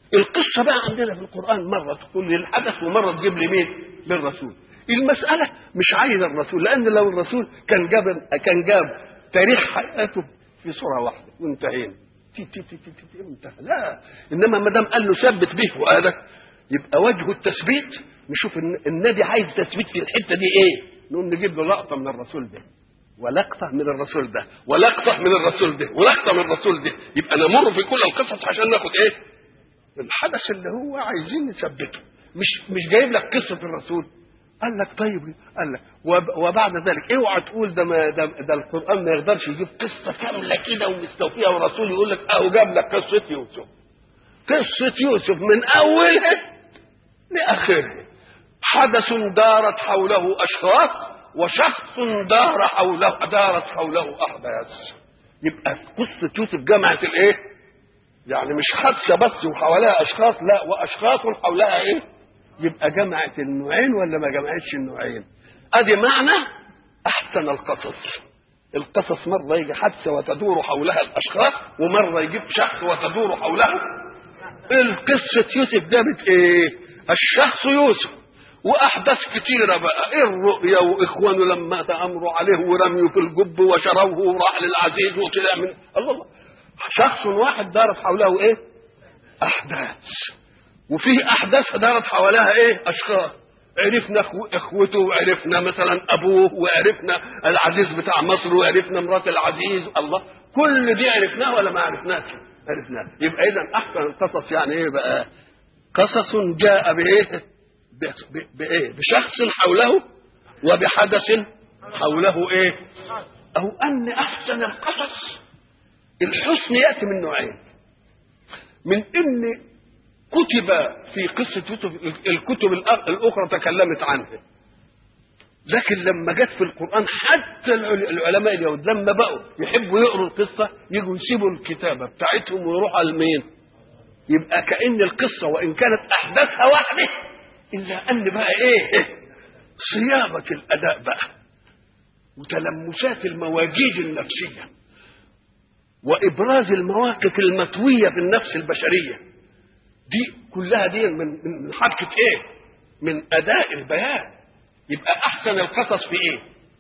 القصة بقى عندنا في القرآن مرة تكون للحدث ومرة تجيب لي مين؟ للرسول. المسألة مش عايز الرسول، لأن لو الرسول كان جاب تاريخ حياته في صورة واحدة وانتهينا انتهى. لا، إنما ما دام قال له ثبت به فؤادك يبقى وجه التثبيت نشوف النادي عايز تثبيت في الحتة دي إيه؟ نقوم نجيب له لقطة من الرسول ده ولقطة من الرسول ده ولقطة من الرسول ده ولقطة من الرسول ده، يبقى نمر في كل القصص عشان ناخد إيه؟ الحدث اللي هو عايزين نثبته. مش جايب لك قصة الرسول. قال لك طيب، قال لك وبعد ذلك اوعى تقول ده القرآن ما يقدرش يجيب قصة كاملة كده ومستوفية والرسول يقول لك اهو جاب لك قصة يوسف. قصة يوسف من أولها لآخرها حدث دارت حوله أشخاص وشخص دارت حوله أحداث. يبقى قصة يوسف جمعت الإيه؟ يعني مش حادثة بس وحواليها أشخاص، لا، وأشخاص حولها إيه؟ يبقى جمعت النوعين ولا ما جمعتش النوعين؟ أدي معنى أحسن القصص. القصص مرة يجي حادثة وتدور حولها الأشخاص، ومرة يجيب شخص وتدور حوله. القصة يوسف جابت إيه؟ الشخص يوسف وأحداث كتيرة بقى، إيه الرؤيا وإخوانه لما تأمروا عليه ورميوا في الجب وشروه وراح للعزيز وطلع من الله. شخص واحد دارت حوله ايه؟ احداث. وفيه احداث دارت حواليها ايه؟ اشخاص. عرفنا اخوته وعرفنا مثلا ابوه وعرفنا العزيز بتاع مصر وعرفنا مرات العزيز. الله، كل دي عرفناها ولا ما عرفناش؟ عرفناها. يبقى اذا احسن القصص يعني ايه بقى؟ قصص جاء بايه؟ بايه؟ بشخص حوله وبحدث حوله ايه؟ او ان احسن القصص الحسن يأتي من نوعين. من ان كتب في قصة يوسف الكتب الأخرى تكلمت عنها، لكن لما جت في القرآن حتى العلماء اليهود لما بقوا يحبوا يقروا القصة يجوا يسيبوا الكتابة بتاعتهم ويروحوا على المين. يبقى كأن القصة وإن كانت أحداثها واحدة إلا أن بقى إيه؟ صياغة الأداء بقى وتلمسات المواجيد النفسية وإبراز المواقف المطوية في النفس البشرية دي كلها دي من حبكة إيه؟ من أداء البيان. يبقى أحسن القصص في إيه؟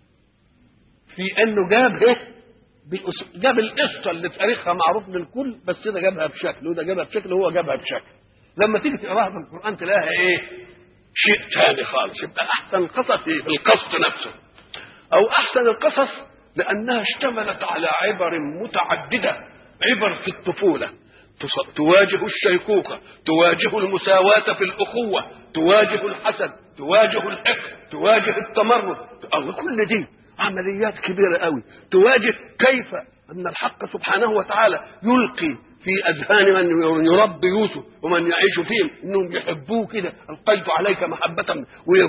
في أنه جاب إيه؟ جاب القصة اللي تاريخها معروف للكل، بس ده جابها بشكل وده جابها بشكل وهو جابها بشكل. لما تيجي تقراها في القرآن تلاقيها إيه؟ شيء ثاني خالص. يبقى أحسن القصص إيه؟ القصد نفسه. أو أحسن القصص لأنها اشتملت على عبر متعددة. عبر في الطفولة تواجه الشيخوخة، تواجه المساواة في الأخوة، تواجه الحسد، تواجه الحقد، تواجه التمرد. الله، كل دي عمليات كبيرة قوي. تواجه كيف أن الحق سبحانه وتعالى يلقي في أذهان من يربي يوسف ومن يعيش فيهم إنهم يحبوه كده. ألقيت عليك محبة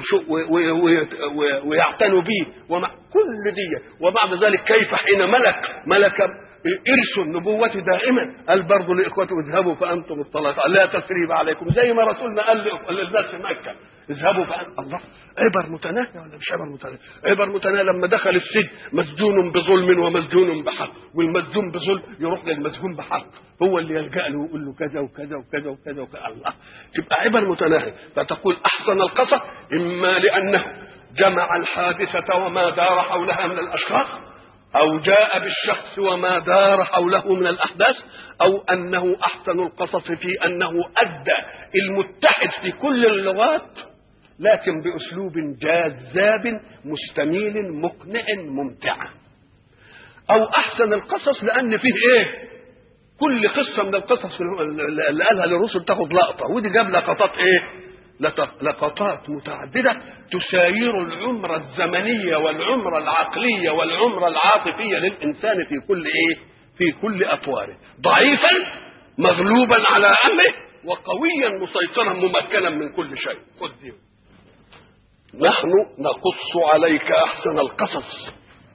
ويعتنوا به كل دي. وبعد ذلك كيف حين ملك إرث النبوة دائما قال برضه لإخوته اذهبوا فأنتم الطلقاء لا تثريب عليكم، زي ما رسولنا قال للناس في مكة اذهبوا فأنتم. الله، عبر متناهية ولا مش عبر متناهية؟ عبر متناهية. لما دخل السجن مسجون بظلم ومسجون بحق، والمسجون بظلم يروح للمسجون بحق هو اللي يلجأ له ويقول له كذا وكذا وكذا وكذا وكذا. الله، تبقى عبر متناهية. فتقول أحسن القصص إما لأنه جمع الحادثة وما دار حولها من الأشخاص، أو جاء بالشخص وما دار حوله من الأحداث، أو أنه أحسن القصص في أنه أدى المتحد في كل اللغات لكن بأسلوب جاذاب مستميل مقنع ممتع. أو أحسن القصص لأن فيه إيه؟ كل قصة من القصص اللي قالها للرسل تاخد لقطة، ودي جاب لقطات إيه؟ لقطات متعددة تساير العمر الزمنية والعمر العقلية والعمر العاطفية للإنسان في كل إيه؟ في كل أطواره، ضعيفا مغلوبا على أمره وقويا مسيطرا ممكنا من كل شيء. خذ دي. نحن نقص عليك أحسن القصص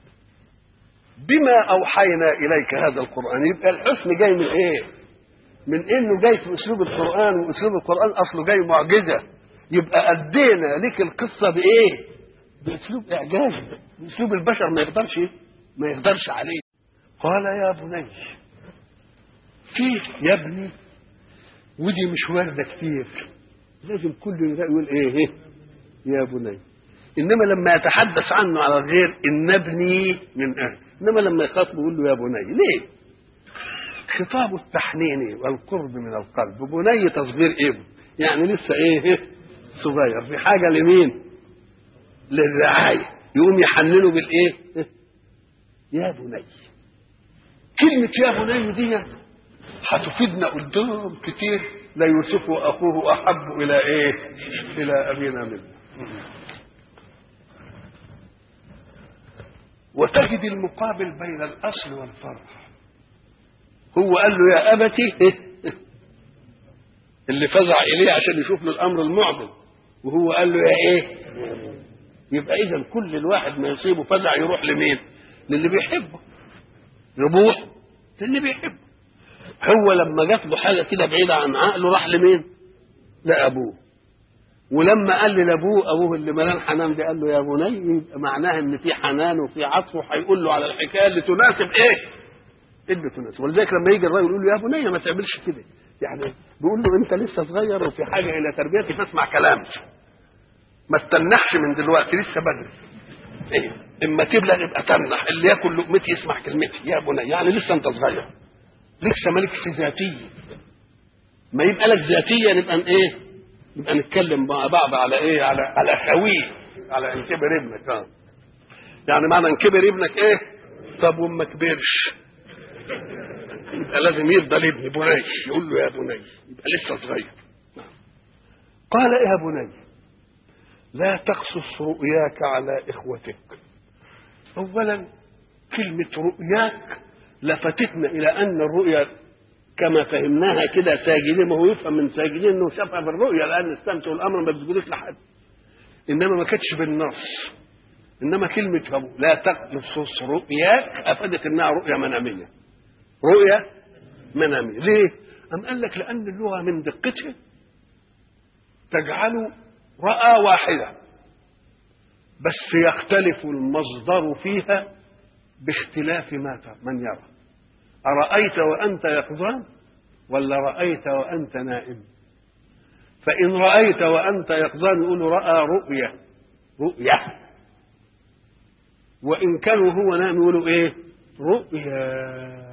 بما أوحينا إليك هذا القرآن. يبقى الحسن جاي من إيه؟ من إنه جاي في أسلوب القرآن، وأسلوب القرآن أصله جاي معجزة. يبقى أدينا لك القصة بإيه؟ بأسلوب إعجازي، بأسلوب البشر ما يقدرش عليه. قال يا بني، فيه يا ابني ودي مش واردة كتير، لازم كل يقول ايه يا بني. انما لما يتحدث عنه على غير ان ابني من اهل، انما لما يخاطبه يقول له يا بني. ليه؟ خطاب التحنين والقرب من القلب. بني تصغير ابن، يعني لسه ايه صغير، في حاجه لمين؟ للرعايه، يقوم يحننه بالايه يا بني. كلمه يا بني دي هتفيدنا قدام كتير. لا يوسف واخوه احب الى ايه؟ الى ابينا منه. وتجد المقابل بين الاصل والفرع. هو قال له يا ابتي اللي فزع اليه عشان يشوف له الامر المعضل، وهو قال له يا ايه. يبقى اذا كل الواحد ما يصيبه فزع يروح لمين؟ للي بيحبه، يروح للي بيحبه. هو لما جات له حاجه كده بعيده عن عقله راح لمين؟ لابوه. ولما قال لابوه، ابوه اللي ملان حنان ده قال له يا بني، يبقى معناها ان في حنان وفي عطف، وهيقول له على الحكايه اللي تناسب ايه؟ اللي تناسب. ولذلك لما يجي الراجل يقول له يا بني ما تعملش كده، يعني بيقول له انت لسه صغير وفي حاجه الى تربيتي فاسمع كلامي، ما تتنحش من دلوقتي لسه بدري. ايه اما تبلغ يبقى تنح، اللي ياكل لقمتي يسمع كلمتي يا بني، يعني لسه انت صغير، لسه مالكش ذاتيه. ما يبقى لك ذاتيه نبقى ايه؟ نبقى نتكلم مع بعض على ايه؟ على خويه، على ان كبر ابنك. يعني معنى ان كبر ابنك ايه؟ طب وما كبرش يبقى لازم يفضل ابن بني، يقول له يا بني، يبقى لسه صغير. قال يا بني لا تقصص رؤياك على اخوتك. اولا كلمه رؤياك لفتتنا الى ان الرؤيا كما فهمناها كده ساجدين، ما هو يفهم من ساجدين انه شافها بالرؤيا، لان استمتعوا الامر ما بتسجدوش لحد، انما ما كانتش بالنص. انما كلمه لا تقصص رؤياك افادت انها رؤيا مناميه. رؤيا مناميه ليه؟ أم قال لك لان اللغه من دقتها تجعل رأى واحده بس يختلف المصدر فيها باختلاف من يرى. أرأيت وأنت يقظان ولا رأيت وأنت نائم؟ فإن رأيت وأنت يقظان يقول رأى رؤية، وإن كانوا هو نائم يقولوا إيه؟ رؤيا.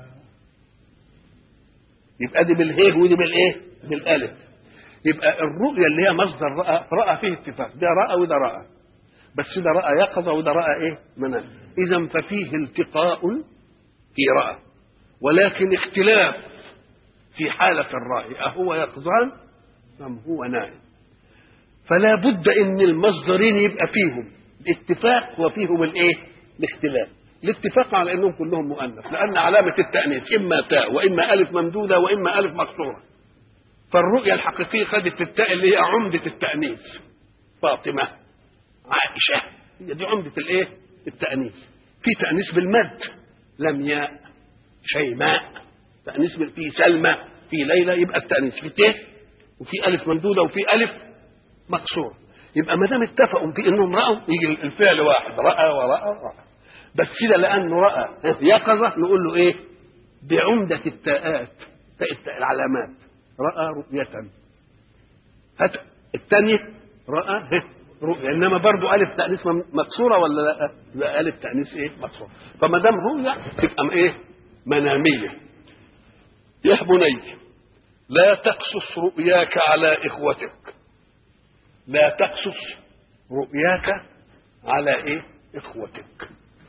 يبقى دي بالهيه ودي بالإيه؟ بالألف. يبقى الرؤيا اللي هي مصدر رأى فيه اتفاق، ده رأى وده رأى، بس ده رأى يقظة وده رأى إيه؟ منام. إذا ففيه التقاء في رأى، ولكن اختلاف في حالة الرأي، أهو يقظان أم هو نائم. فلا بد ان المصدرين يبقى فيهم الاتفاق وفيهم الايه؟ الاختلاف. الاتفاق على انهم كلهم مؤنث، لان علامة التأنيث اما تاء واما الف ممدودة واما الف مكسورة. فالرؤية الحقيقية خدت التاء اللي هي عمدة التأنيث، فاطمة، عائشة، هي دي عمدة الايه؟ التأنيث. في تأنيث بالمد، لمياء، شيماء، تأنيث في سلمى، في ليلى، يبقى التأنيث في ت وفي ألف ممدودة وفي ألف مكسورة. يبقى ما دام اتفقوا في انهم رأوا يجي الفعل واحد، رأى ورأى. بس كده لأنه رأى يقظة نقول له ايه؟ بعمدة التاءات، العلامات، رأى رؤية. هات الثانية رأى رؤية، انما برضو ألف تأنيث مكسورة ولا لا؟ لا، ألف تأنيث ايه؟ مكسورة. فما دام رؤية تبقى ايه؟ منامية. يا بني لا تقصص رؤياك على إخوتك. لا تقصص رؤياك على ايه؟ إخوتك.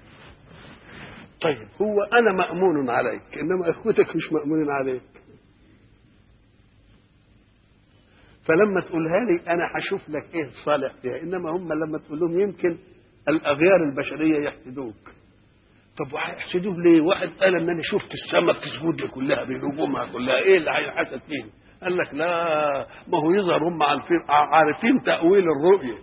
طيب هو أنا مأمون عليك، إنما إخوتك مش مأمونين عليك. فلما تقولها لي أنا هشوف لك إيه الصالح فيها، إنما هم لما تقول لهم يمكن الأغيار البشرية يحسدوك. طب هيحسدوه ليه؟ واحد قال ان انا شفت السماء بتسجد لي كلها بنجومها كلها، ايه اللي هيحسد فيه؟ قال لك لا، ما هو يظهر هم عارفين تأويل الرؤية.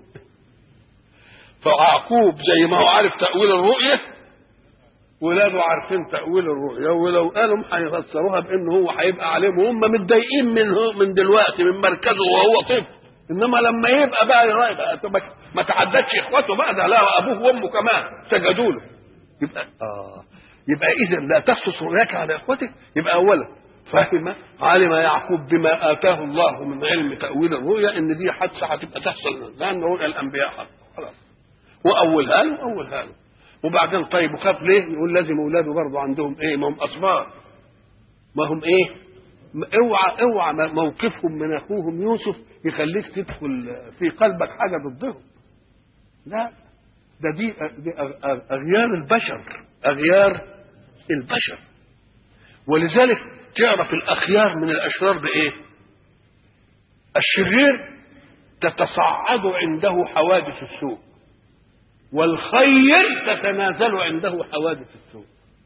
فيعقوب زي ما هو عارف تأويل الرؤية ولاده عارفين تأويل الرؤية، ولو قالوا هيفسروها بانه هو هيبقى عليهم وهم متضايقين من دلوقتي من مركزه وهو طفل. انما لما يبقى بقى ما تعدتش اخواته بقى، ده لا ابوه وامه كمان سجدوا له. يبقى اذا لا تقصص رؤياك على اخوتك. يبقى اولا فهم علم يعقوب بما آتاه الله من علم تأويل الرؤيا إن دي حادثة هتبقى تحصل لأن رؤيا الأنبياء حق خلاص، وأولها له. وبعدين طيب وخاف ليه؟ يقول لازم أولاده برضه عندهم إيه؟ ما هم أصبار، ما هم إيه؟ اوعى موقفهم من أخوهم يوسف يخليك تدخل في قلبك حاجة ضدهم. لا، دي أغيار البشر. ولذلك تعرف الأخيار من الأشرار بإيه؟ الشرير تتصاعد عنده حوادث السوء، والخير تتنازل عنده حوادث السوء.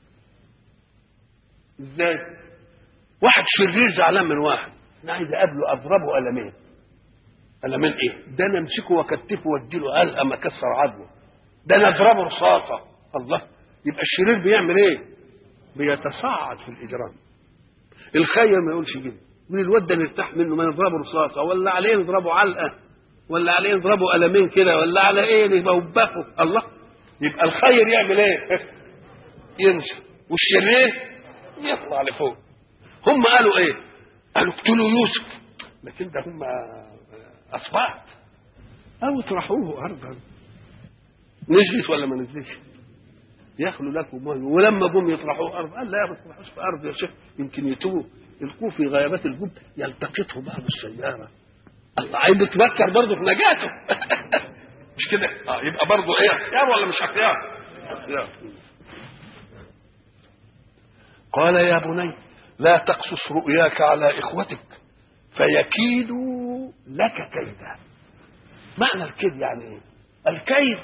ازاي؟ واحد شرير زعلان من واحد، انا عايز اقابله اضربه قلمين ايه؟ ده انا امسكه واكتفه واديله علقه اكسر عظمه، ده انا اضربه رصاصه. الله، يبقى الشرير بيعمل ايه؟ بيتصاعد في الاجرام. الخير ما يقولش كده، من الواد ده نرتاح منه، ما نضربه رصاصه ولا عليه نضربه علقه ولا عليه نضربه قلمين كده ولا على ايه نوبخه. الله، يبقى الخير يعمل ايه؟ ينزل، والشرير يطلع لفوق. هم قالوا ايه؟ قالوا اقتلوا يوسف، لكن ده هم اصبعت او اطرحوه ارضا. نزلت ولا ما نزلتش؟ ياخلوا لكم مهل. ولما جم يطرحوه ارض قال لا ما تطرحوش في ارض يا شيخ، يمكن يتوه، يلقوه في غيابات الجب يلتقطه بعض السياره. الله، عايز يتفكر برضه في نجاته. مش كده؟ يبقى برضه ايه؟ اختيار ولا مش اختيار؟ اختيار. قال يا بني لا تقصص رؤياك على اخوتك فيكيدوا لك كيدا. معنى الكيد يعني ايه؟ الكيد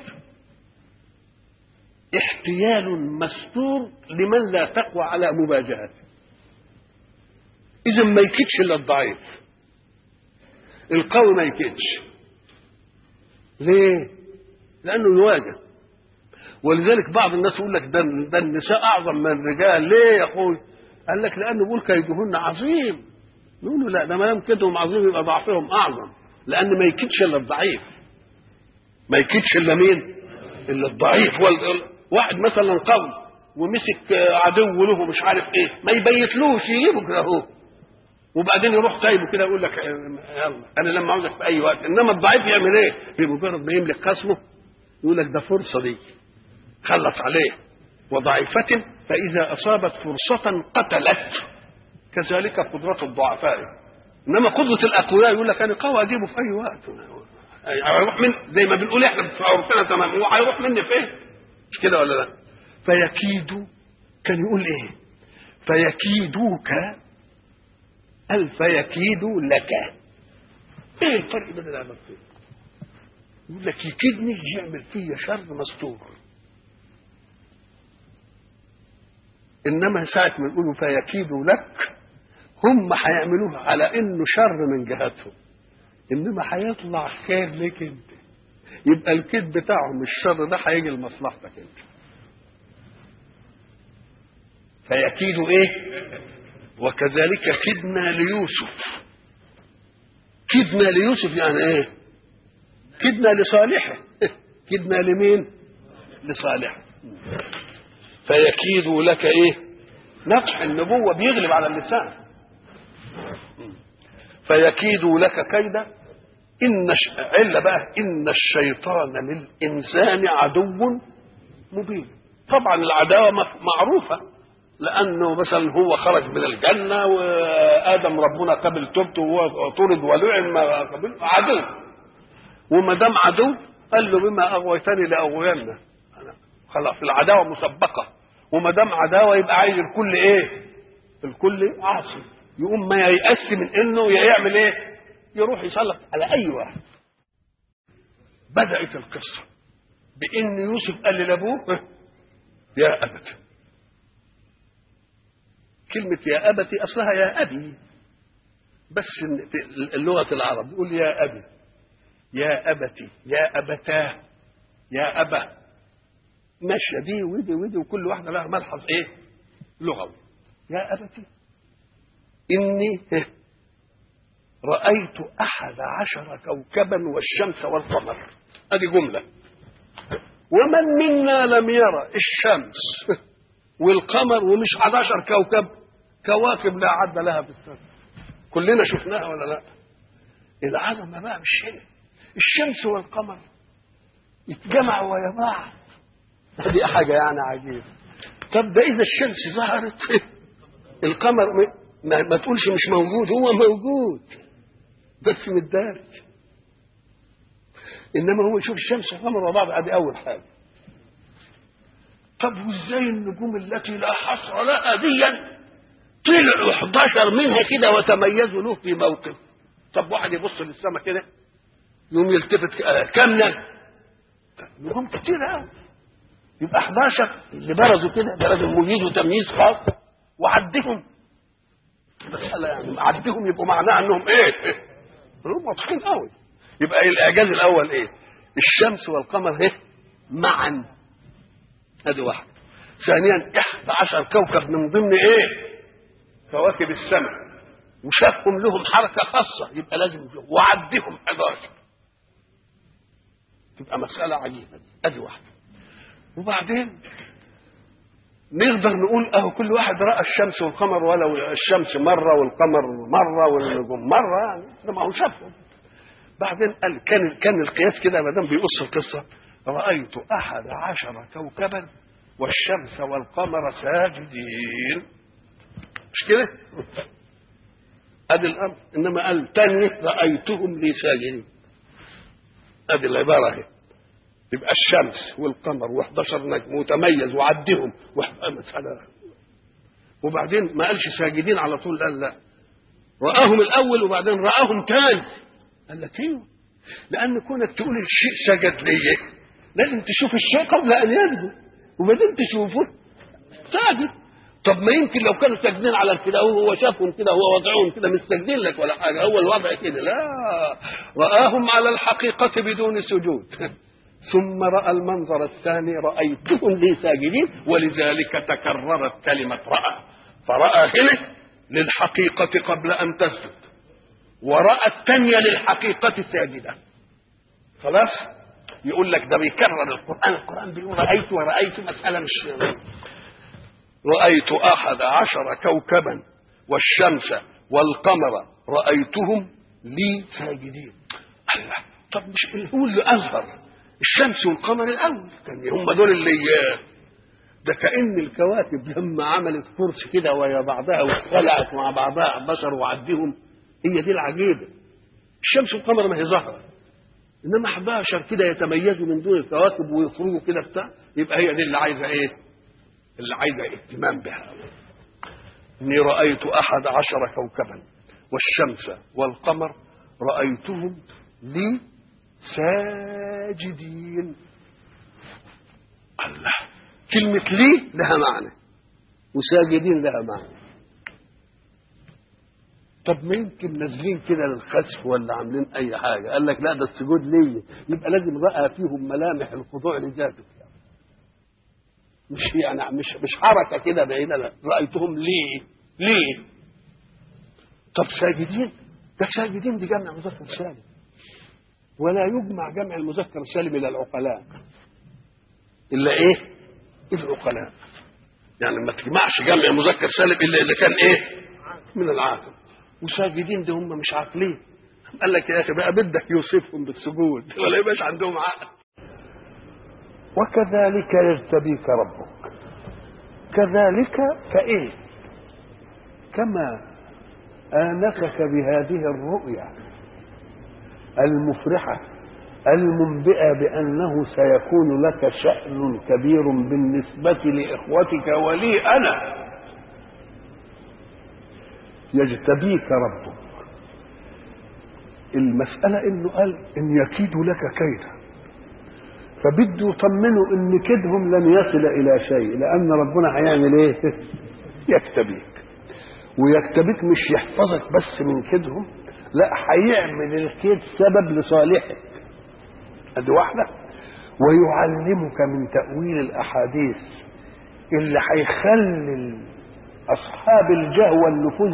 احتيال مستور لمن لا تقوى على مواجهته. اذا ما يكيدش الا الضعيف، القوي ما يكيدش. ليه؟ لانه يواجه. ولذلك بعض الناس يقول لك ده النساء اعظم من الرجال. ليه يا اخوي؟ قال لك لانه بيقول كيدهن عظيم. نقول له لا، ده ما دام كيدهم عظيم يبقى ضعفهم اعظم، لان ما يكيدش الا الضعيف. ما يكيدش الا مين؟ الا الضعيف. واحد مثلا قوي ومسك عدو له مش عارف ايه، ما يبيتلوش، يجيبه كده اهو وبعدين يروح سايبه كده يقول لك يلا انا لما عاوزك في اي وقت. انما الضعيف يعمل ايه؟ بمجرد ما يملك خصمه يقول لك ده فرصه دي، خلص عليه. وضعيفة فإذا أصابت فرصة قتلت، كذلك قدرة الضعفاء. إنما قدرة الأقوياء يقول لك أنا قوي أجيبه في أي وقت، هيروح من زي ما بنقول إحنا في عرفنا تمام، هو هيروح مني فين؟ مش كده ولا لا؟ فيكيدوا، كان يقول إيه؟ فيكيدوك فيكيدوا لك. إيه الفرق بين العبارتين؟ يقول لك يكيدني يعمل فيا شر مستور، انما ساعه ما يقولوا فيكيدوا لك هم هيعملوها على انه شر من جهتهم، انما هيطلع خير لك انت. يبقى الكيد بتاعهم الشر ده هيجي لمصلحتك انت. فيكيدوا ايه؟ وكذلك كدنا ليوسف. كدنا ليوسف يعني ايه؟ كدنا لصالحه. كدنا لمين؟ لصالحه. فيكيدوا لك ايه؟ نفح النبوة بيغلب على اللسان. فيكيدوا لك كيدا إلا بقى إن الشيطان للإنسان عدو مبين. طبعا العداوة معروفة، لأنه مثلا هو خرج من الجنة وآدم ربنا قبل توبته وهو طرد ولعن ما قبل عدو. وما دام عدو قال له بما أغويتني لأغوينك. خلاص العداوة مسبقة، وما دام عداوه يبقى عايز الكل ايه؟ الكل عاصي. يقوم ما ييأس من انه يعمل ايه؟ يروح يسلط على اي واحد. بدأت القصه بان يوسف قال لابوه يا ابت. كلمه يا ابتي اصلها يا ابي، بس اللغه العرب يقول يا ابي، يا ابتي، يا ابتاه، يا ابا. ماشيه دي ودي وكل واحده لها ملحظ ايه؟ لغوي. يا ابتي اني رايت 11 كوكبا والشمس والقمر. ادي جمله. ومن منا لم يرى الشمس والقمر ومش 11 كوكب؟ كواكب لا عد لها في السماء، كلنا شفناها ولا لا؟ العظمه بقى مش هنا. الشمس والقمر يتجمعوا ويا بعض، دي حاجه يعني عجيبه. طب ده اذا الشمس ظهرت القمر ما تقولش مش موجود، هو موجود بس متدارج. انما هو يشوف الشمس والقمر مع بعض، ادي اول حاجه. طب وازاي النجوم التي لا حصر لها ديا طلعوا 11 منها كده وتميزوا له في موقف؟ طب واحد يبص للسماء كده يوم يلتفت كم نجوم كتير قوي، يبقى 11 اللي برزوا كده ده لازم يميزوا تمييز خاص وعدهم. مسألة يعني عدهم يبقوا معناها انهم ايه؟ هم واضحين قوي. يبقى الاعجاز الاول ايه؟ الشمس والقمر ايه؟ معا، ادي واحد. ثانيا 11 كوكب من ضمن ايه؟ كواكب السماء، وشافهم لهم حركه خاصه، يبقى لازم وعدهم 11. تبقى مساله عجيبه، ادي واحده. وبعدين نقدر نقول اهو كل واحد راى الشمس والقمر، ولو الشمس مره والقمر مره والنجوم مره، يعني ما هو شافهم. بعدين قال كان القياس كده ما دام بيقص القصه، رايت 11 كوكبا والشمس والقمر ساجدين، مش كده؟ ادي الامر. انما قال تاني رايتهم لي ساجدين، ادي العباره اهي. يبقى الشمس والقمر و11 نجم وتميز وعدهم مسألة. وبعدين ما قالش ساجدين على طول، قال لا، رآهم الأول وبعدين رآهم تاني. قال لك ايوه، لأن كونك تقول الشيء سجد ليه لازم تشوف الشيء قبل أن يسجد، وبعدين تشوفه ساجد. طب ما يمكن لو كانوا ساجدين على كده وهو شافهم كده وهو وضعهم كده مش ساجدين لك ولا حاجة، هو الوضع كده. لا، رآهم على الحقيقة بدون سجود. ثم رأى المنظر الثاني رأيتهم لي ساجدين، ولذلك تكررت كلمة رأى. فرأى هنا للحقيقة قبل أن تسجد، ورأى الثانية للحقيقة ساجدة. خلاص؟ يقول لك ده بيكرر القرآن بيقول رأيت ورأيت، مسألة مش رأيت 11 كوكبا والشمس والقمر رأيتهم لي ساجدين. الله، طب مش هو اللي أظهر الشمس والقمر الأول؟ كان هم دول اللي ده كأن الكواكب لما عملت فرس كده ويا بعضها واختلعت مع بعضها بشر وعدهم، هي دي العجيبة. الشمس والقمر ما هي ظهرت، إنما 11 كده يتميزوا من دون الكواكب ويخرجوا كده بتاع، يبقى هي دي اللي عايزة إيه؟ اللي عايزة اهتمام بها. إني رأيت 11 كوكبا والشمس والقمر رأيتهم لي ساجدين. الله، كلمة لي لها معنى وساجدين لها معنى. طب ما يمكن نازلين كده للخسف ولا عاملين أي حاجة، قال لك لا ده السجود لي، يبقى لازم رأى فيهم ملامح الخضوع لذاته، مش يعني مش حركة كده بعيدة، لا، رأيتهم ليه. طب ساجدين، ده ساجدين دي جمع مذكر سالم، ولا يجمع جمع المذكر السالم الى العقلاء الا ايه؟ العقلاء. يعني ما تجمعش جمع مذكر سالم الا اذا كان ايه؟ من العاقل. وساجدين دي هم مش عاقلين، قال لك يا اخي بقى بدك يوصفهم بالسجود ولا يبقاش عندهم عقل. وكذلك يجتبيك ربك، كذلك كايه؟ كما آنسك بهذه الرؤيا المفرحة المنبئة بأنه سيكون لك شأن كبير بالنسبة لإخوتك ولي أنا، يجتبيك ربك. المسألة إنه قال إن يكيدوا لك كيدا، فبده يطمنوا إن كيدهم لن يصل إلى شيء، لأن ربنا هيعمل إيه؟ يكتبيك. ويكتبك مش يحفظك بس من كيدهم، لا، هيعمل الكيد سبب لصالحك، ادي واحده. ويعلمك من تأويل الأحاديث اللي هيخلي أصحاب الجهوى والنفوذ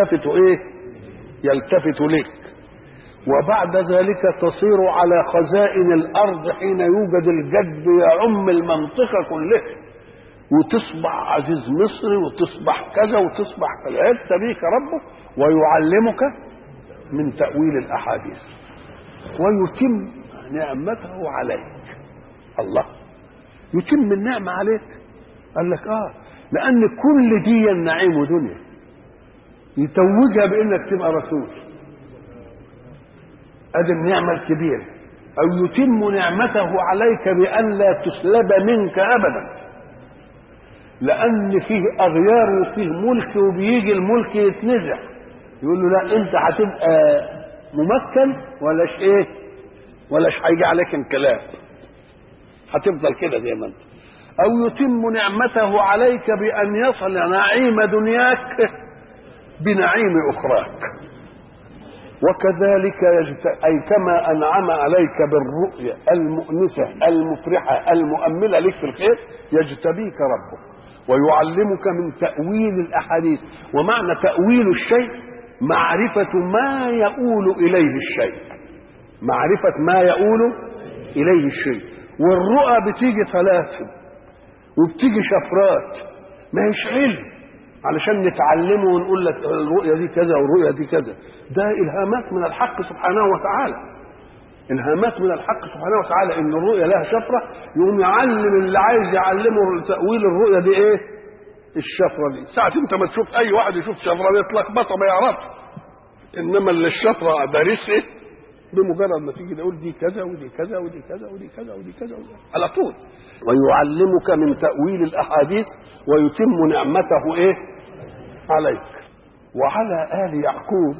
يلتفتوا لك. وبعد ذلك تصير على خزائن الأرض حين يوجد الجد يعم المنطقة كلها، وتصبح عزيز مصري وتصبح كذا وتصبح كذا. يجتبيك ربك ويعلمك من تأويل الأحاديث ويتم نعمته عليك. الله يتم النعمة عليك. قال لك لأن كل دي النعيم دنيا يتوجها بأنك تبقى رسول. هذه النعمة الكبيرة. أو يتم نعمته عليك بأن لا تسلب منك أبدا، لأن فيه أغيار وفيه ملك وبيجي الملك يتنزع، يقول له لا أنت هتبقى ممكن ولاش هيجي عليك انقلاب، هتفضل كده زي ما أنت. أو يتم نعمته عليك بأن يصل نعيم دنياك بنعيم أخراك. وكذلك أي كما أنعم عليك بالرؤية المؤنسة المفرحة المؤملة لك في الخير، يجتبيك ربك ويعلمك من تأويل الأحاديث. ومعنى تأويل الشيء معرفة ما يؤول إليه الشيء، معرفة ما يؤول إليه الشيء. والرؤى بتيجي ثلاثة وبتيجي شفرات، ما هيش علم علشان نتعلمه ونقول لك الرؤية دي كذا والرؤية دي كذا. ده إلهامات من الحق سبحانه وتعالى، إلهامات من الحق سبحانه وتعالى. إن الرؤية لها شفرة، يقوم يعلم اللي عايز يعلمه تأويل الرؤية دي إيه؟ الشفرة دي. ساعة أنت ما تشوف أي واحد يشوف شفرة يتلخبطها ما يعرفش، إنما اللي الشفرة دارس إيه؟ بمجرد ما تيجي تقول دي كذا ودي كذا ودي كذا ودي كذا ودي كذا على طول. ويعلمك من تأويل الأحاديث ويتم نعمته إيه؟ عليك وعلى آل يعقوب.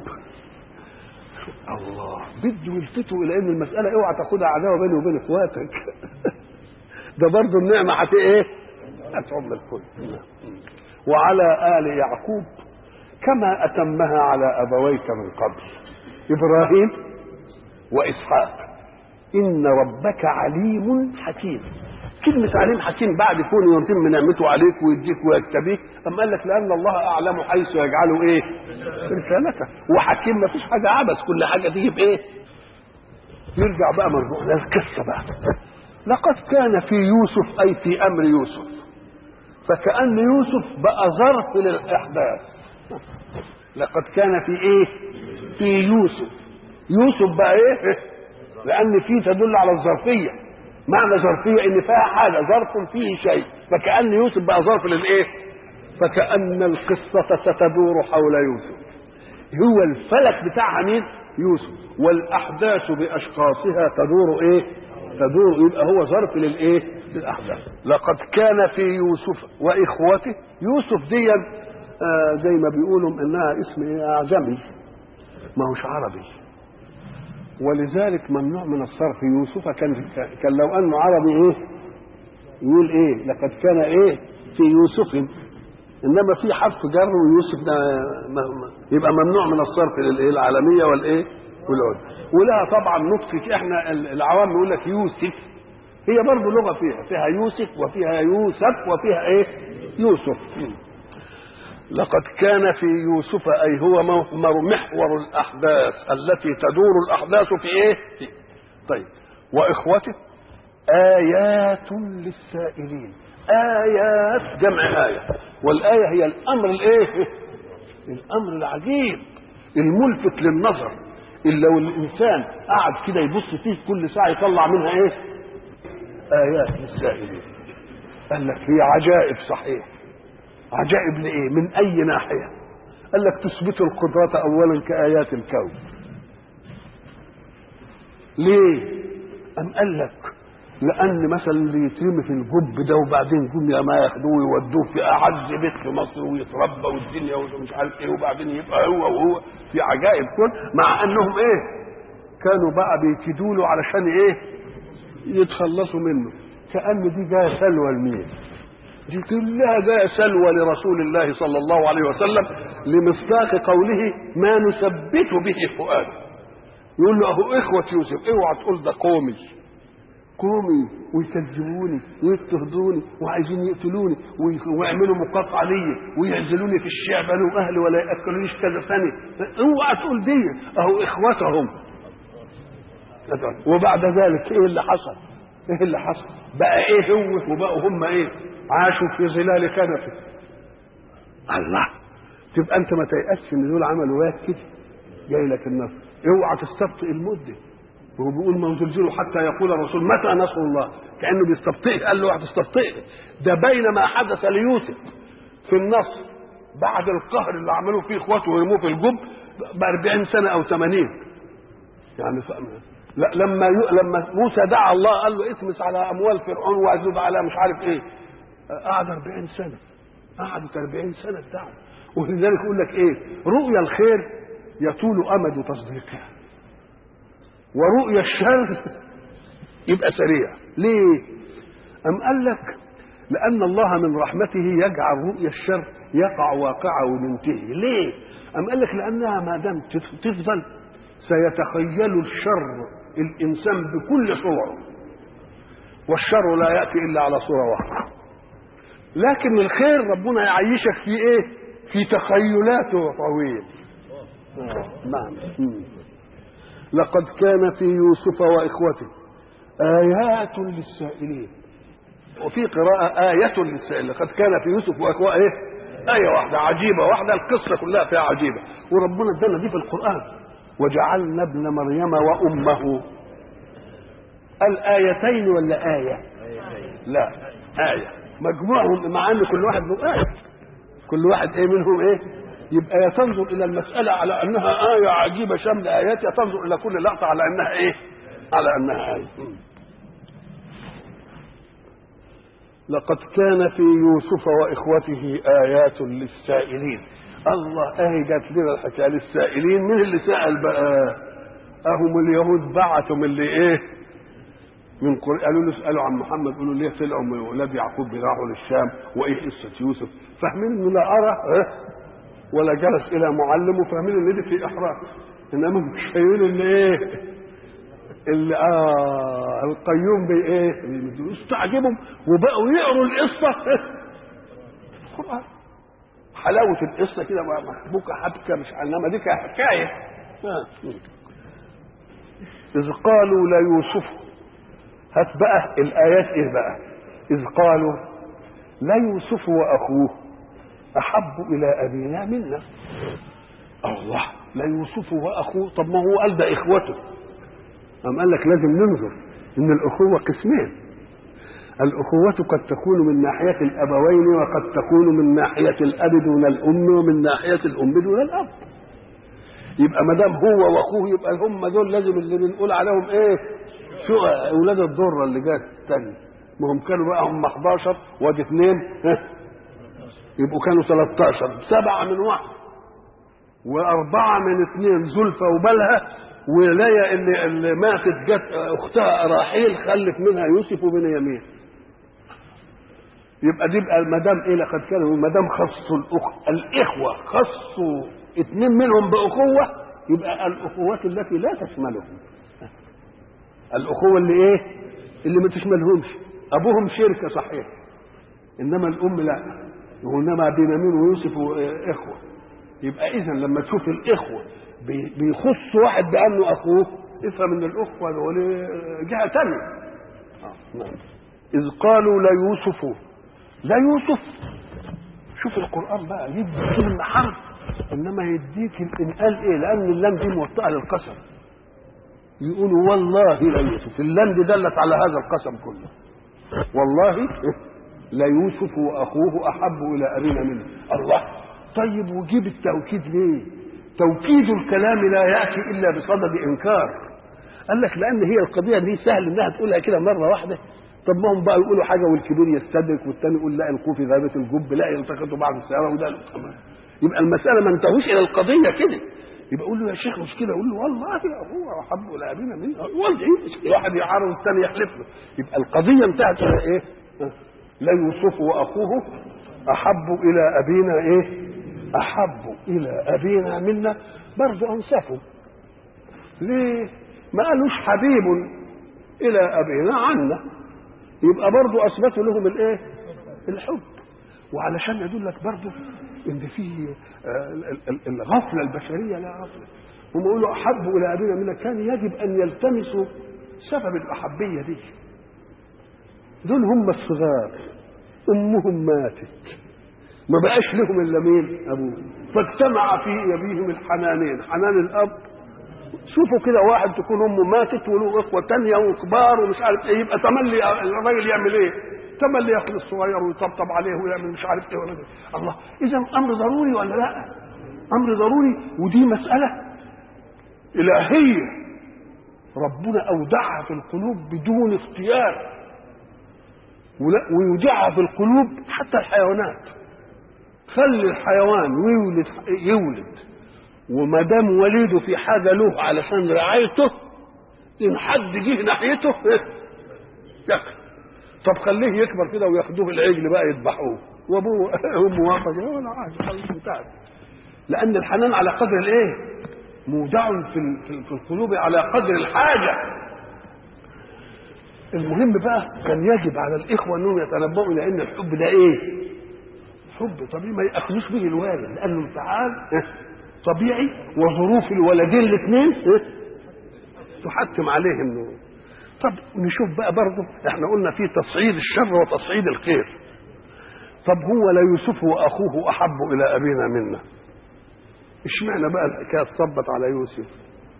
الله بده يلفتوا إلى أن المسألة اوعى تاخدها عداوة بيني وبين إخواتك. ده برضه النعمة هتعم الكل. وعلى آل يعقوب كما أتمها على أبويك من قبل إبراهيم وإسحاق إن ربك عليم حكيم. كلمة عليم حكيم بعد كونه يتم نعمته عليك ويديك ويكتبيك، أما قال لك لأن الله أعلم حيث يجعله رسالته. وحكيم ما فيش حاجة عبث، كل حاجة تيجي بإيه. يرجع بقى مرجوع للقصة بقى. لقد كان في يوسف أي في أمر يوسف، فكأن يوسف بقى ظرف للإحداث. لقد كان في في يوسف بقى لأن فيه تدل على الظرفية. معنى ظرفية إن فيها حاجة ظرف فيه شيء، فكأن يوسف بقى ظرف فكأن القصة ستدور حول يوسف. هو الفلك بتاعها مين؟ يوسف. والأحداث بأشخاصها تدور تدور، يبقى هو ظرف للأحداث. لقد كان في يوسف وإخوته. يوسف دي زي ما بيقولوا إنها اسم أعجمي ما هوش عربي، ولذلك ممنوع من الصرف. يوسف كان لو أنه عربي يقول لقد كان في يوسف، إنما في حرف جر ويوسف ده يبقى ممنوع من الصرف العالمية والعود. ولها طبعا نطق. احنا العوام يقول لك يوسف، هي برضه لغة فيها يوسف وفيها يوسف وفيها يوسف. لقد كان في يوسف أي هو محور الأحداث التي تدور الأحداث في طيب. وإخوته آيات للسائلين. آيات جمع آية، والآية هي الأمر الأمر العجيب الملفت للنظر، اللي لو الإنسان قعد كده يبص فيه كل ساعة يطلع منها آيات للسائلين. قال لك هي عجائب صحيح. عجائب لإيه؟ من أي ناحية؟ قال لك تثبت القدرة أولا كآيات الكون. ليه؟ أم قال لك لأن مثلا اللي يترمي في الجب ده وبعدين جم ما ياخدوه ويودوه في أعز بيت في مصر ويتربى والدنيا ومش عارف وبعدين يبقى هو في عجائب كون، مع أنهم كانوا بقى بيكيدوا له علشان يتخلصوا منه. كأن دي جاية سلوى المين، دي كلها جاء سلوى لرسول الله صلى الله عليه وسلم لمصداق قوله ما نثبت به فؤاده. يقول له اهو اخوة يوسف، اوعى تقول ده قومي ويكذبوني ويضطهدوني وعايزين يقتلوني ويعملوا مقاطعة ليا ويعزلوني في الشعب انا واهلي ولا ياكلونيش كذا ثاني. اوعى تقول دي اهو اخوتهم. وبعد ذلك ايه اللي حصل؟ ايه اللي حصل؟ بقى ايه هو وبقوا هم ايه؟ عاشوا في ظلال كنفه. الله، تبقى انت ما تيأسش ان دول عملوا واحد كده جاي لك النصر. اوعى تستبطئ المده. وهو بيقول ما زلزلوا حتى يقول الرسول متى نصر الله، كانه بيستبطئ. قال له اوعى تستبطئ، ده بينما حدث ليوسف في النصر بعد القهر اللي عملوه فيه اخواته ويرموه في الجب ب40 سنه او 80 يعني. لا لما موسى دعا الله قال له اتمس على اموال فرعون واذوب على مش عارف ايه، قعد 40 سنه، قعدت 40 سنه الدعوه. ولذلك يقول لك ايه؟ رؤيا الخير يطول امد تصديقها، ورؤيا الشر يبقى سريع. ليه؟ أم قال لك لأن الله من رحمته يجعل رؤيا الشر يقع واقعه وينتهي. ليه؟ أم قال لك لأنها ما دام تفضل سيتخيل الشر الإنسان بكل صوره، والشر لا يأتي إلا على صورة واحدة. لكن الخير ربنا يعيشك في إيه؟ في تخيلاته طويل. نعم. لقد كان في يوسف وإخوته آيات للسائلين، وفي قراءة آية للسائلين. لقد كان في يوسف وإخوته إيه؟ آية واحدة عجيبة واحدة، القصة كلها فيها عجيبة. وربنا ادانا دي في القرآن، وجعلنا ابن مريم وأمه. الآيتين ولا آية؟ لا، آية مجموعهم، مع أن كل واحد له آية، كل واحد إيه منهم إيه؟ يبقى يا تنظر إلى المسألة على أنها آية عجيبة شاملة آيات، يا تنظر إلى كل لقطة على أنها إيه؟ على أنها آية. لقد كان في يوسف وإخوته آيات للسائلين. الله، جات لنا الحكاية للسائلين. من اللي سأل بقى؟ أهم اليهود بعتهم اللي إيه؟ من قالوا له اسألوا عن محمد، قالوا ليه طلعوا من ولاد يعقوب راحوا للشام، وإيه قصة يوسف؟ فاهمين إنه لا أرى ولا جلس إلى معلم، وفاهمين إن دي في إحراج، إنما مش فاهمين إن إيه؟ اللي القيوم بايه؟ استعجبهم وبقوا يقروا القصه القران. حلاوه القصه كده محبوكه حبكه، مش انما دي حكايه. اذ قالوا ليوسف، هات بقى الايات ايه بقى؟ اذ قالوا ليوسف واخوه احب الى ابينا منا. الله، ليوسف واخوه، طب ما هو قال ده اخوته. أم قال لك لازم ننظر إن الأخوة قسمين. الأخوة قد تكون من ناحية الأبوين، وقد تكون من ناحية الأب دون الأم، ومن ناحية الأم دون الأب. يبقى ما دام هو وأخوه يبقى هم دول لازم اللي بنقول عليهم إيه؟ شو أولاد الضرة اللي جات الثانية. ما هم كانوا بقى هم 11 وادي 2، يبقوا كانوا 13، 7 من واحد و4 من 2 زلفى وبلها، ولايا اللي ماتت جت اختها راحيل خلف منها يوسف وبنيامين. يبقى دي بقى ما دام ايه؟ لقد كانوا ما دام خصوا الاخوه خصوا 2 منهم باخوه، يبقى الاخوه التي لا تشملهم، الاخوه اللي ايه؟ اللي ما تشملهمش. ابوهم شركه صحيح، انما الام لا، وانما بنيامين ويوسف اخوه. يبقى اذا لما تشوف الاخوه بيخص واحد بانه اخوه، افهم ان الاخوه دول جهه ثانيه. نعم. اذ قالوا ليوسف، لا يوسف. شوف القران بقى يدي كلمه حرف انما يديك الانقال ايه؟ لان اللام دي موطئه للقسم. يقولوا والله لا يوسف، اللام دي دلت على هذا القسم كله. والله لا يوسف واخوه احب الى ابينا منه. الله، طيب وجيب التوكيد ليه؟ توكيد الكلام لا ياتي الا بصدد انكار. قال لك لان هي القضيه دي سهل انها تقولها كده مره واحده. طب ما هم بقى يقولوا حاجه والكبير يستدرك والثاني يقول لا القوا في ذابه الجب، لا يلتقطوا بعض السياره، وده يبقى المساله ما انتهوش الى القضيه كده. يبقى يقول له يا شيخ مش كده، يقول له والله هو احب الى ابينا منه، واحد يعارض والثاني يحلف له، يبقى القضيه انتهت الى ايه؟ لا يوسف واخوه احب الى ابينا ايه؟ احب الى ابينا منا. برضه انصفوا. ليه؟ ما قالوش حبيب الى ابينا عنا، يبقى برضه اثبتوا لهم الايه؟ الحب. وعلشان يدل لك برضه ان في الغفله البشريه لا غفله. هم يقولوا احب الى ابينا منا، كان يجب ان يلتمسوا سبب الاحبيه دي. دول هم الصغار، امهم ماتت ما بقاش لهم الا مين؟ ابوه. فاجتمع في ابيهم الحنانين، حنان الاب. شوفوا كده واحد تكون امه ماتت وله اخوه تانيه وكبار ومش عارف ايه، يبقى تملي الراجل يعمل ايه؟ تملي ياخد الصغير ويطبطب عليه ويعمل مش عارف ايه ولا ايه. الله، اذا امر ضروري ولا لا؟ امر ضروري. ودي مساله الهيه ربنا اودعها في القلوب بدون اختيار، ويودعها في القلوب حتى الحيوانات. خلي الحيوان يولد وما دام وليده في حاجه له علشان رعايته، ان حد جه ناحيته ياكل. طب خليه يكبر كده وياخدوه العجل بقى يذبحوه وابوه وامه واقفه ولا حاجه خلاص انتهت. لان الحنان على قدر الايه؟ مودع في القلوب على قدر الحاجه. المهم بقى كان يجب على الاخوه انهم يتنبؤوا الى ان الحب ده ايه؟ حب طبيعي ما ياخذوش به الوالد، لانه تعال طبيعي وظروف الولدين الاثنين تحتم عليه انه. طب نشوف بقى برضه، احنا قلنا في تصعيد الشر وتصعيد الخير. طب هو لا يوسف واخوه احب الى ابينا منا، اشمعنى بقى الحكايه تصبت على يوسف؟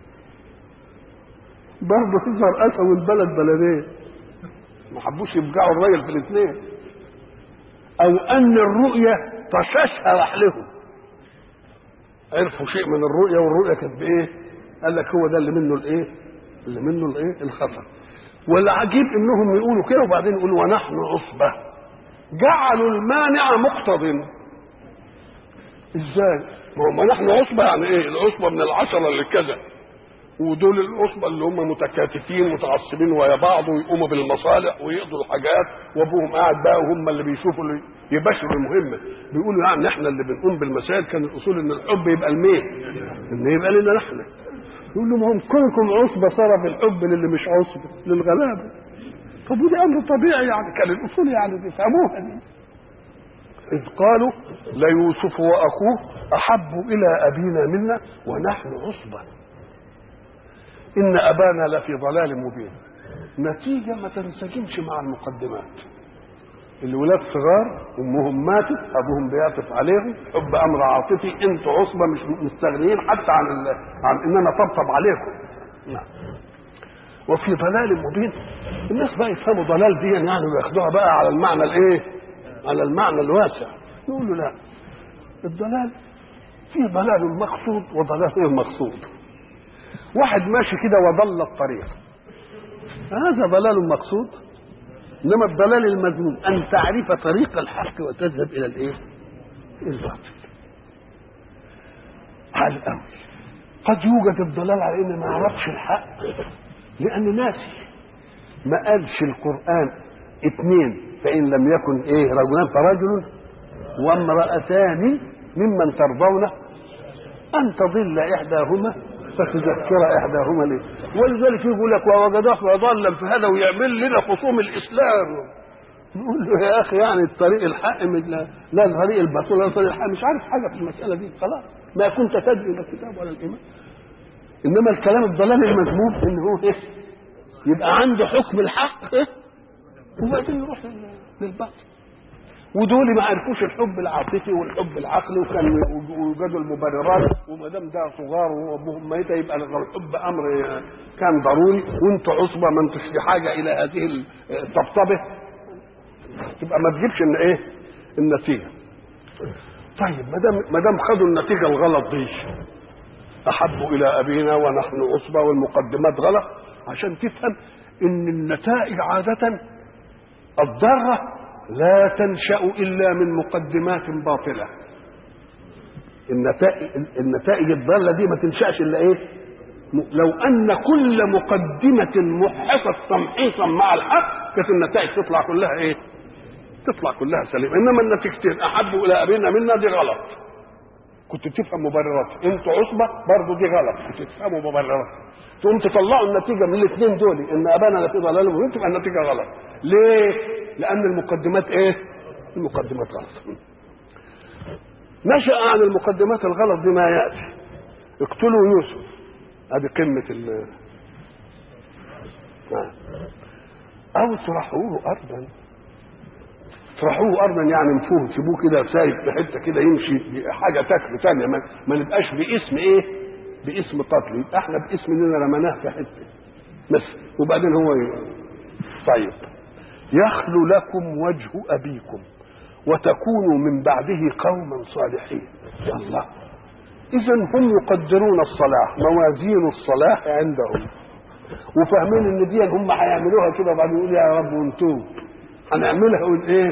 برضه تظهر اسى والبلد بلدين، ما حبوش يبقعوا الراجل في الاثنين، او ان الرؤيه طششها رحلهم، عرفوا شيء من الرؤيه والرؤيه كانت بايه؟ قال لك هو ده اللي منه الايه؟ اللي منه الايه؟ الخطر. والعجيب انهم يقولوا كده وبعدين يقولوا ونحن عصبه، جعلوا المانع مقتضٍ. ازاي؟ ما نحن عصبه يعني ايه؟ العصبه من العشره اللي كذا، ودول العصبه اللي هم متكاتفين متعصبين ويا بعض ويقوموا بالمصالح ويقضوا الحاجات، وابوهم قاعد بقى وهم اللي بيشوفوا اللي يباشروا المهمه. بيقولوا يعني احنا اللي بنقوم بالمسائل. كان الاصول ان الحب يبقى لمين؟ ان يبقى لنا نحن. يقول لهم هم كلكم عصبه صار في الحب للي مش عصبه للغلابه. طب ودي امر طبيعي يعني، كان الاصول يعني تفهموها دي. اذ قالوا ليوسف واخوه احب الى ابينا منا ونحن عصبه ان ابانا لفي ضلال مبين. نتيجه ما تنسجمش مع المقدمات. الولاد صغار، امهم ماتت، ابوهم بيعطف عليهم، حب امر عاطفي، انتوا عصبه مش مستغنيين حتى عن ان انا طبطب عليكم. نعم. وفي ضلال مبين. الناس بقى يفهموا ضلال دي يعني وياخدوها بقى على المعنى الايه؟ على المعنى الواسع. يقولوا لا، الضلال فيه ضلال مقصود وضلال غير مقصود. واحد ماشي كده وضل الطريق، هذا ضلال مقصود. انما الضلال المذموم ان تعرف طريق الحق وتذهب الى الايه؟ الباطل. عال قوي. قد يوجد الضلال على ان ما يعرفش الحق لان ناسي. ما قالش القران اثنين فان لم يكن ايه رجلان فرجل وامرأتان ممن ترضون ان تضل احداهما فتذكر احداهما ليه. ولذلك يقول لك ووجداه ضالا فهذا ويعمل لنا خصوم الاسلام. نقول له يا اخي يعني الطريق الحق لا طريق الباطل ولا طريق الحق، مش عارف حاجه في المساله دي خلاص. ما كنت تدري لا الكتاب ولا الايمان. انما الكلام الضلال المذموم ان هو ايه؟ يبقى عنده حكم الحق ايه؟ وبعدين يروح للباطل. ودول ما عرفوش الحب العاطفي والحب العقلي، وكانوا يوجدوا المبررات، وما دام ده صغار وابوهم ميت يبقى الحب امر كان ضروري، وانتوا عصبه ما انتوش في حاجه الى هذه الطبطبه، تبقى ما تجيبش ان ايه؟ النتيجه. طيب ما دام خدوا النتيجه الغلط دي، احبوا الى ابينا ونحن عصبه والمقدمات غلط، عشان تفهم ان النتائج عاده الضاره لا تنشأ إلا من مقدمات باطلة. النتائج الضالة دي ما تنشأش إلا إيه؟ لو أن كل مقدمة محصت تمحيصا مع الحق كانت النتائج تطلع كلها إيه؟ تطلع كلها سليمة. إنما النتيجتين أحبوا إلى أبينا منا دي غلط، كنت تفهم مبررات. أنتوا عصبة برضه دي غلط، كنت تفهموا مبررات. تقوم تطلعوا النتيجة من الاثنين دول إن أبانا لفي ضلال مبين، تبقى النتيجة غلط. ليه؟ لأن المقدمات إيه؟ المقدمات غلط. نشأ عن المقدمات الغلط دي ما يأتي. اقتلوا يوسف، هذه قمة أو اطرحوه أرضا. اطرحوه أرضا يعني انفوه، سيبوه كده سايب في حتة كده يمشي حاجة تاكل ثانية، ما نبقاش باسم إيه؟ باسم قتل، يبقى احنا باسم إننا رمناه في حتة بس، وبعدين هو طيب. يخلو لكم وجه أبيكم وتكونوا من بعده قوما صالحين. يا الله، إذا هم يقدرون الصلاح، موازين الصلاح عندهم، وفاهمين ان دي هم هيعملوها كده وبعدين يقول يا رب ونتوب، هنعملها ونتوب.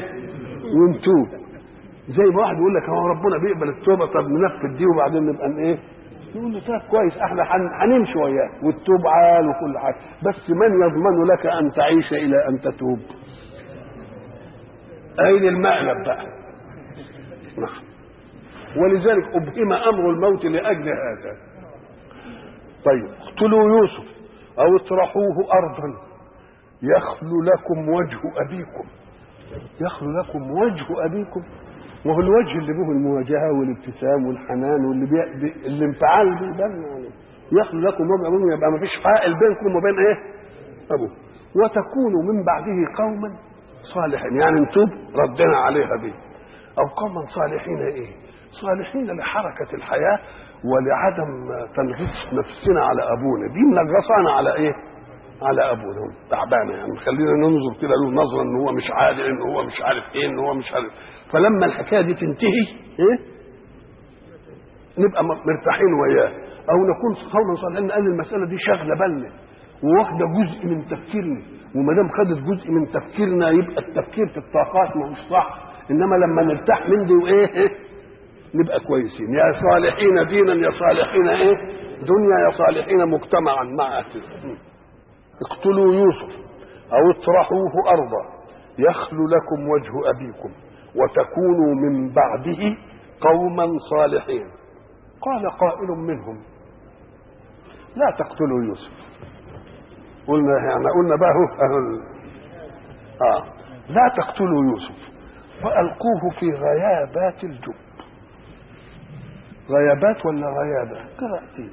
زي ما واحد يقول لك هو ربنا بيقبل التوبه، طب ننفذ دي وبعدين نبقى ايه؟ يقول له طيب كويس، احنا هنمشي وياك والتوب عال وكل حاجه، بس من يضمن لك ان تعيش الى ان تتوب؟ اين المقلب بقى؟ نعم. ولذلك ابهم امر الموت لاجل هذا. طيب اقتلوا يوسف او اطرحوه ارضا يخلو لكم وجه ابيكم. يخلو لكم وجه ابيكم، وهو الوجه اللي به المواجهه والابتسام والحنان واللي الانفعال بيبان يعني. يخلو لكم وجه ابيكم، يبقى ما فيش حائل بينكم وبين ايه؟ ابوه. وتكونوا من بعده قوما صالحين، يعني انتم ردنا عليها دي. او قوما صالحين ايه؟ صالحين لحركه الحياه ولعدم تنغيص نفسنا على ابونا، دي منغصانا على ايه؟ على ابونا تعبانه، يعني خلينا ننظر كده له نظره ان هو مش عادل، ان هو مش عارف ايه، ان هو مش عارف. فلما الحكايه دي تنتهي ايه؟ نبقى مرتاحين وياه، او نكون قوما صالحين لان المساله دي شاغله بالنا وواخده جزء من تفكيرنا، وما دام خدت جزء من تفكيرنا يبقى التفكير في الطاقات ما هوش صح، انما لما نرتاح من دي وايه نبقى كويسين. يا صالحين دينا، يا صالحين ايه دنيا، يا صالحين مجتمعا مع أهله. اقتلوا يوسف او اطرحوه ارضا يخلو لكم وجه ابيكم وتكونوا من بعده قوما صالحين. قال قائل منهم لا تقتلوا يوسف. قلنا بقى لا تقتلوا يوسف والقوه في غيابات الجب. غيابات ولا غيابه؟ قراءتين.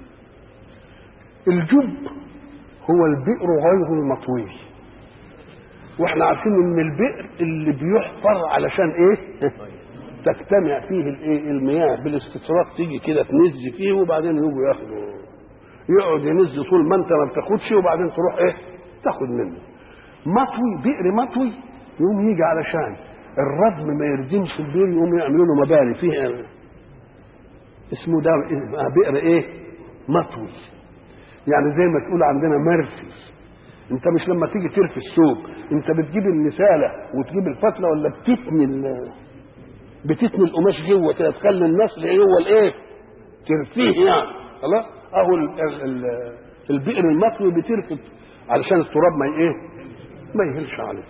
الجب هو البئر غير المطوي، واحنا عارفين ان البئر اللي بيحفر علشان ايه؟ تجتمع فيه الايه؟ المياه بالاستطراق، تيجي كده تنز فيه وبعدين يجوا ياخدوا، يقعد ينز طول ما انت ما بتاخدش وبعدين تروح ايه؟ تاخد منه. مطوي، بئر مطوي، يقوم يجي علشان الردم ما يردمش البئر، يقوم يعملوا له مباني فيه اسمه ده بئر ايه؟ مطوي. يعني زي ما تقول عندنا مرسي. انت مش لما تيجي ترفي الثوب انت بتجيب النساله وتجيب الفتله ولا بتتني القماش جوه كده، تخلي النسل جوه الايه؟ ترفيه يعني. خلاص اهو البئر المطوي بترفي علشان التراب ما يهلش عليه.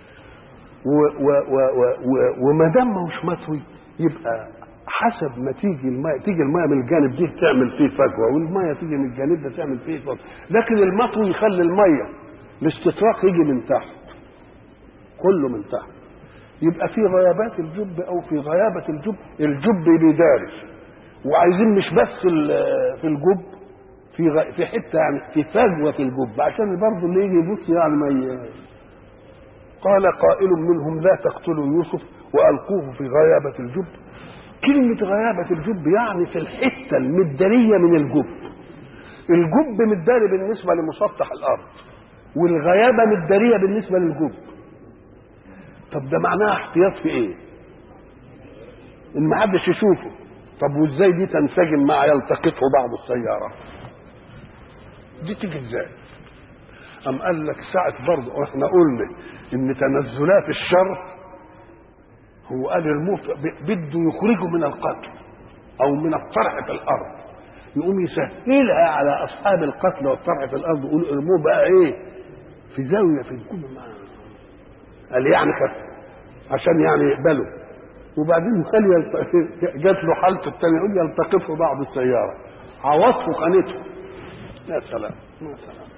وما دام ما هوش مطوي يبقى حسب ما تيجي الماء من الجانب دي تعمل فيه فجوه، والماء تيجي من الجانب ده تعمل فيه فجوه، لكن المطوي يخلي الماء الاستطراق يجي من تحت، كله من تحت. يبقى في غيابات الجب او في غيابه الجب بيدارس، وعايزين مش بس في الجب، في حته يعني في فجوه في الجب عشان برضه اللي يجي يبص يعني ما قال قائل منهم لا تقتلوا يوسف والقوه في غيابه الجب. كلمة غيابة الجب يعني في الحتة المدارية من الجب. الجب مداري بالنسبة لمسطح الأرض، والغيابة مدارية بالنسبة للجب. طب ده معناها احتياط في ايه؟ ان ما حدش يشوفه. طب وازاي دي تنسجم مع يلتقطه بعض السيارة؟ دي تيجي ازاي؟ أم قال لك ساعة برضه احنا قلنا ان تنزلات الشر هو قال الموت بده يخرجه من القتل او من الطرح في الارض، يقوم يسهلها على اصحاب القتل والطرح في الارض، يقول ارموه بقى ايه؟ في زاويه في الكل معاه. قال يعني عشان يعني يقبلوا. وبعدين قال جات له حالته الثانيه، يقول يلتقطه بعض السياره، عوضته خانته. يا سلام يا سلام.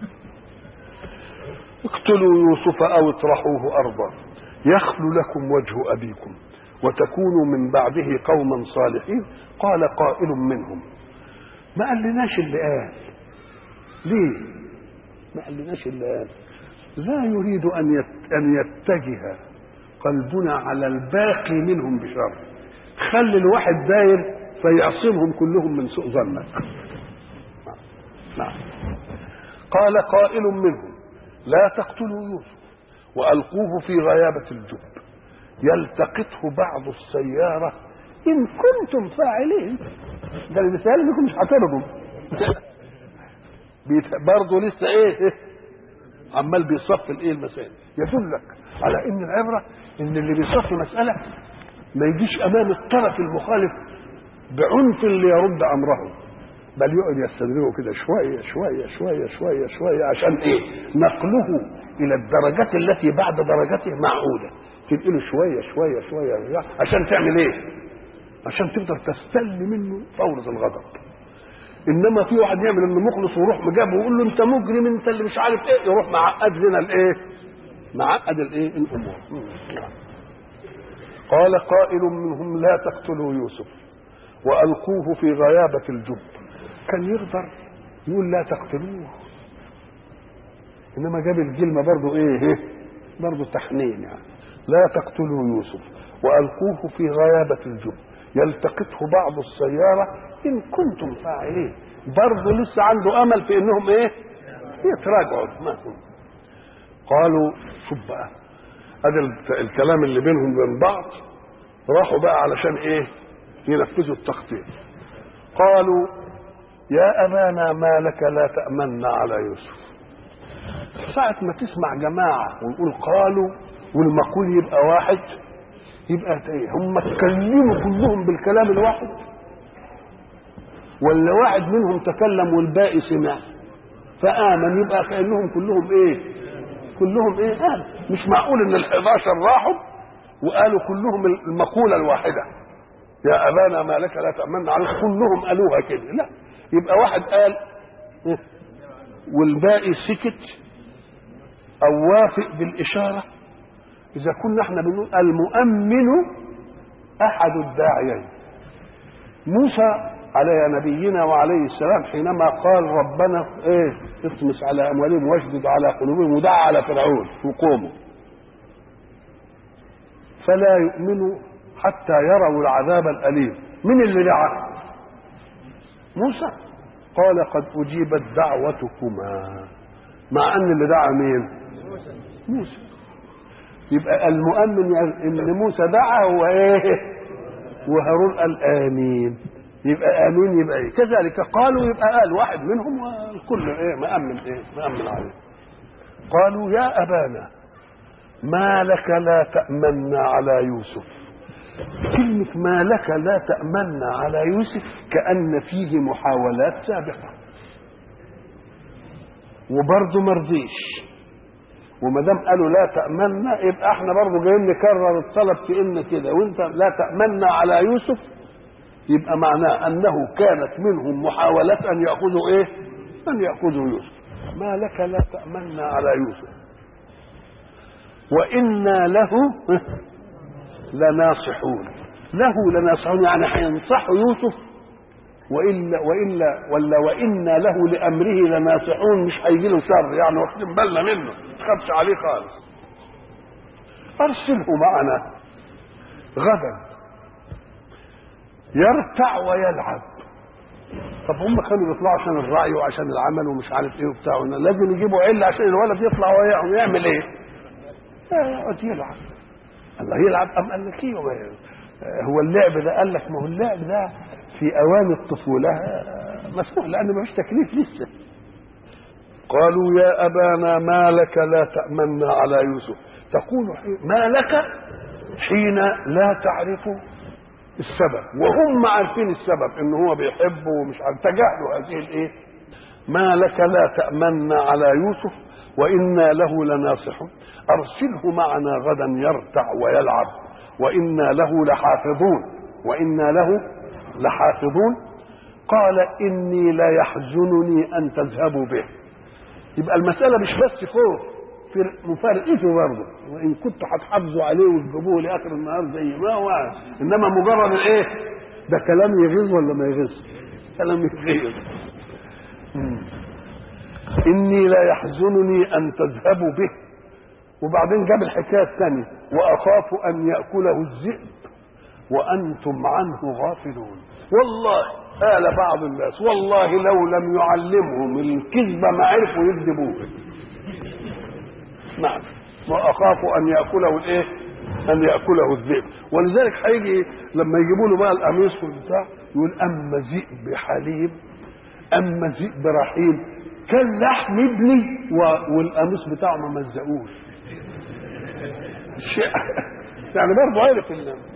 اقتلوا يوسف او اطرحوه ارضا يخلو لكم وجه أبيكم وتكونوا من بعده قوما صالحين. قال قائل منهم ما قالناش اللي قال. ليه ما قالناش اللي قال؟ لا يريد أن يتجه قلبنا على الباقي منهم بشر. خلي الواحد داير فيعصمهم كلهم من سوء ظنك. نعم. قال قائل منهم لا تقتلوا يوسف وألقوه في غيابة الجب يلتقطه بعض السيارة إن كنتم فاعلين. ده اللي بيسأل لكم مش هترضوا. برضه لسه ايه عمال بيصف الايه المسائل. يدلك على ان العبره ان اللي بيصف مساله ما يجيش امام الطرف المخالف بعنف اللي يرد امره، بل يقعد يستدرجه كده شويه شويه شويه شويه شويه عشان ايه؟ نقله الى الدرجات التي بعد درجته معقوله. تنقله شويه شويه شويه عشان تعمل ايه؟ عشان تقدر تستل منه فورة الغضب. انما في واحد يعمل انه مخلص ويروح مجابه ويقول له انت مجرم انت اللي مش عارف ايه، يروح معقد لنا الايه؟ معقد الايه؟ الامور. قال قائل منهم لا تقتلوا يوسف والقوه في غيابه الجب. كان يقدر يقول لا تقتلوه، انما جاب الكلمه برضه ايه؟ برضه تحنين يعني. لا تقتلوا يوسف والقوه في غيابه الجب يلتقطه بعض السياره إن كنتم فاعلين. برضه لسه عنده أمل في إنهم إيه؟ يتراجعوا. ما هم. قالوا شوف بقى هذا الكلام اللي بينهم وبين بعض، راحوا بقى علشان إيه؟ ينفذوا التخطيط. قالوا يا أبانا ما لك لا تأمنا على يوسف. ساعة ما تسمع جماعة ويقول قالوا والمقول يبقى واحد، يبقى إيه؟ هم اتكلموا كلهم بالكلام الواحد، ولا واحد منهم تكلم والباقي سمع فآمن؟ يبقى كأنهم كلهم ايه؟ كلهم ايه؟ آمن. مش معقول ان ال11 راحوا وقالوا كلهم المقولة الواحدة يا أبانا ما لك لا تأمنا عليه، كلهم قالوها كده. لا، يبقى واحد قال إيه؟ والباقي سكت او وافق بالإشارة. إذا كنا احنا بنقول المؤمن أحد الداعيين. موسى على نبينا وعليه السلام حينما قال ربنا ايه اطمس على اموالهم واشدد على قلوبهم ودعا على فرعون وقومه فلا يؤمنوا حتى يروا العذاب الاليم. من اللي دعا؟ موسى. قال قد اجيبت دعوتكما، مع ان اللي دعا مين؟ موسى. يبقى المؤمن ان موسى دعا هو ايه؟ وهارون قال امين، يبقى امين. يبقى ايه؟ كذلك قالوا يبقى قال واحد منهم والكل ايه؟ مأمن ايه؟ مأمن عليه. قالوا يا ابانا ما لك لا تأمنا على يوسف. كلمة ما لك لا تأمنا على يوسف كأن فيه محاولات سابقة وبرضه مرضيش. وما دام قالوا لا تأمنا يبقى احنا برضه جايين نكرر الطلب في ان كده، وانت لا تأمنا على يوسف يبقى معناه انه كانت منهم محاولات ان ياخذوا ايه؟ ان ياخذوا يوسف. ما لك لا تأمنا على يوسف وانا له لناصحون. له لناصحون يعني هينصحوا يوسف، ولا وانا له لامره لناصحون، مش هيجي له شر يعني، واخدين بالنا منه ما تخافش عليه خالص. ارسله معنا غدا يرتع ويلعب. طب هم كانوا بيطلعوا عشان الرعي وعشان العمل ومش عارف ايه وبتاع، لازم يجيبوا عله عشان الولد يطلع وياهم يعمل ايه؟ يقعد يلعب. الله يلعب ام قال لك ايه؟ هو اللعب ده قال لك ما هو اللعب ده في اوان الطفوله مسموح لان ما فيش تكليف لسه. قالوا يا ابانا ما لك لا تأمنا على يوسف. تقول ما لك حين لا تعرف السبب وهم عارفين السبب ان هو بيحبه ومش عارف، تجاهلوا هذه الايه؟ ما لك لا تأمنا على يوسف وانا له لناصحون ارسله معنا غدا يرتع ويلعب وانا له لحافظون وانا له لحافظون. قال اني لا يحزنني ان تذهبوا به. يبقى المسألة مش بس خوف، في مفارقته برضه، وان كنتوا هتحافظوا عليه وتجيبوه لاخر النهار زي ما هو، انما مجرد الايه؟ ده كلام يغيظ ولا ما يغيظ؟ كلام يغيظ. إني لا يحزنني أن تذهبوا به. وبعدين جاب الحكاية الثانية وأخاف أن يأكله الذئب وأنتم عنه غافلون. والله قال بعض الناس والله لو لم يعلمهم الكذب ما عرفوا يكذبوه. نعم. وأخاف أن يأكله الإيه؟ أن يأكله الذئب. ولذلك هيجي لما يجيبوا له بقى القميص والبتاع يقول أما ذئب حليب أما ذئب رحيم كاللحم ابني والقميص بتاعه ما مزقوش. يعني برضه عرف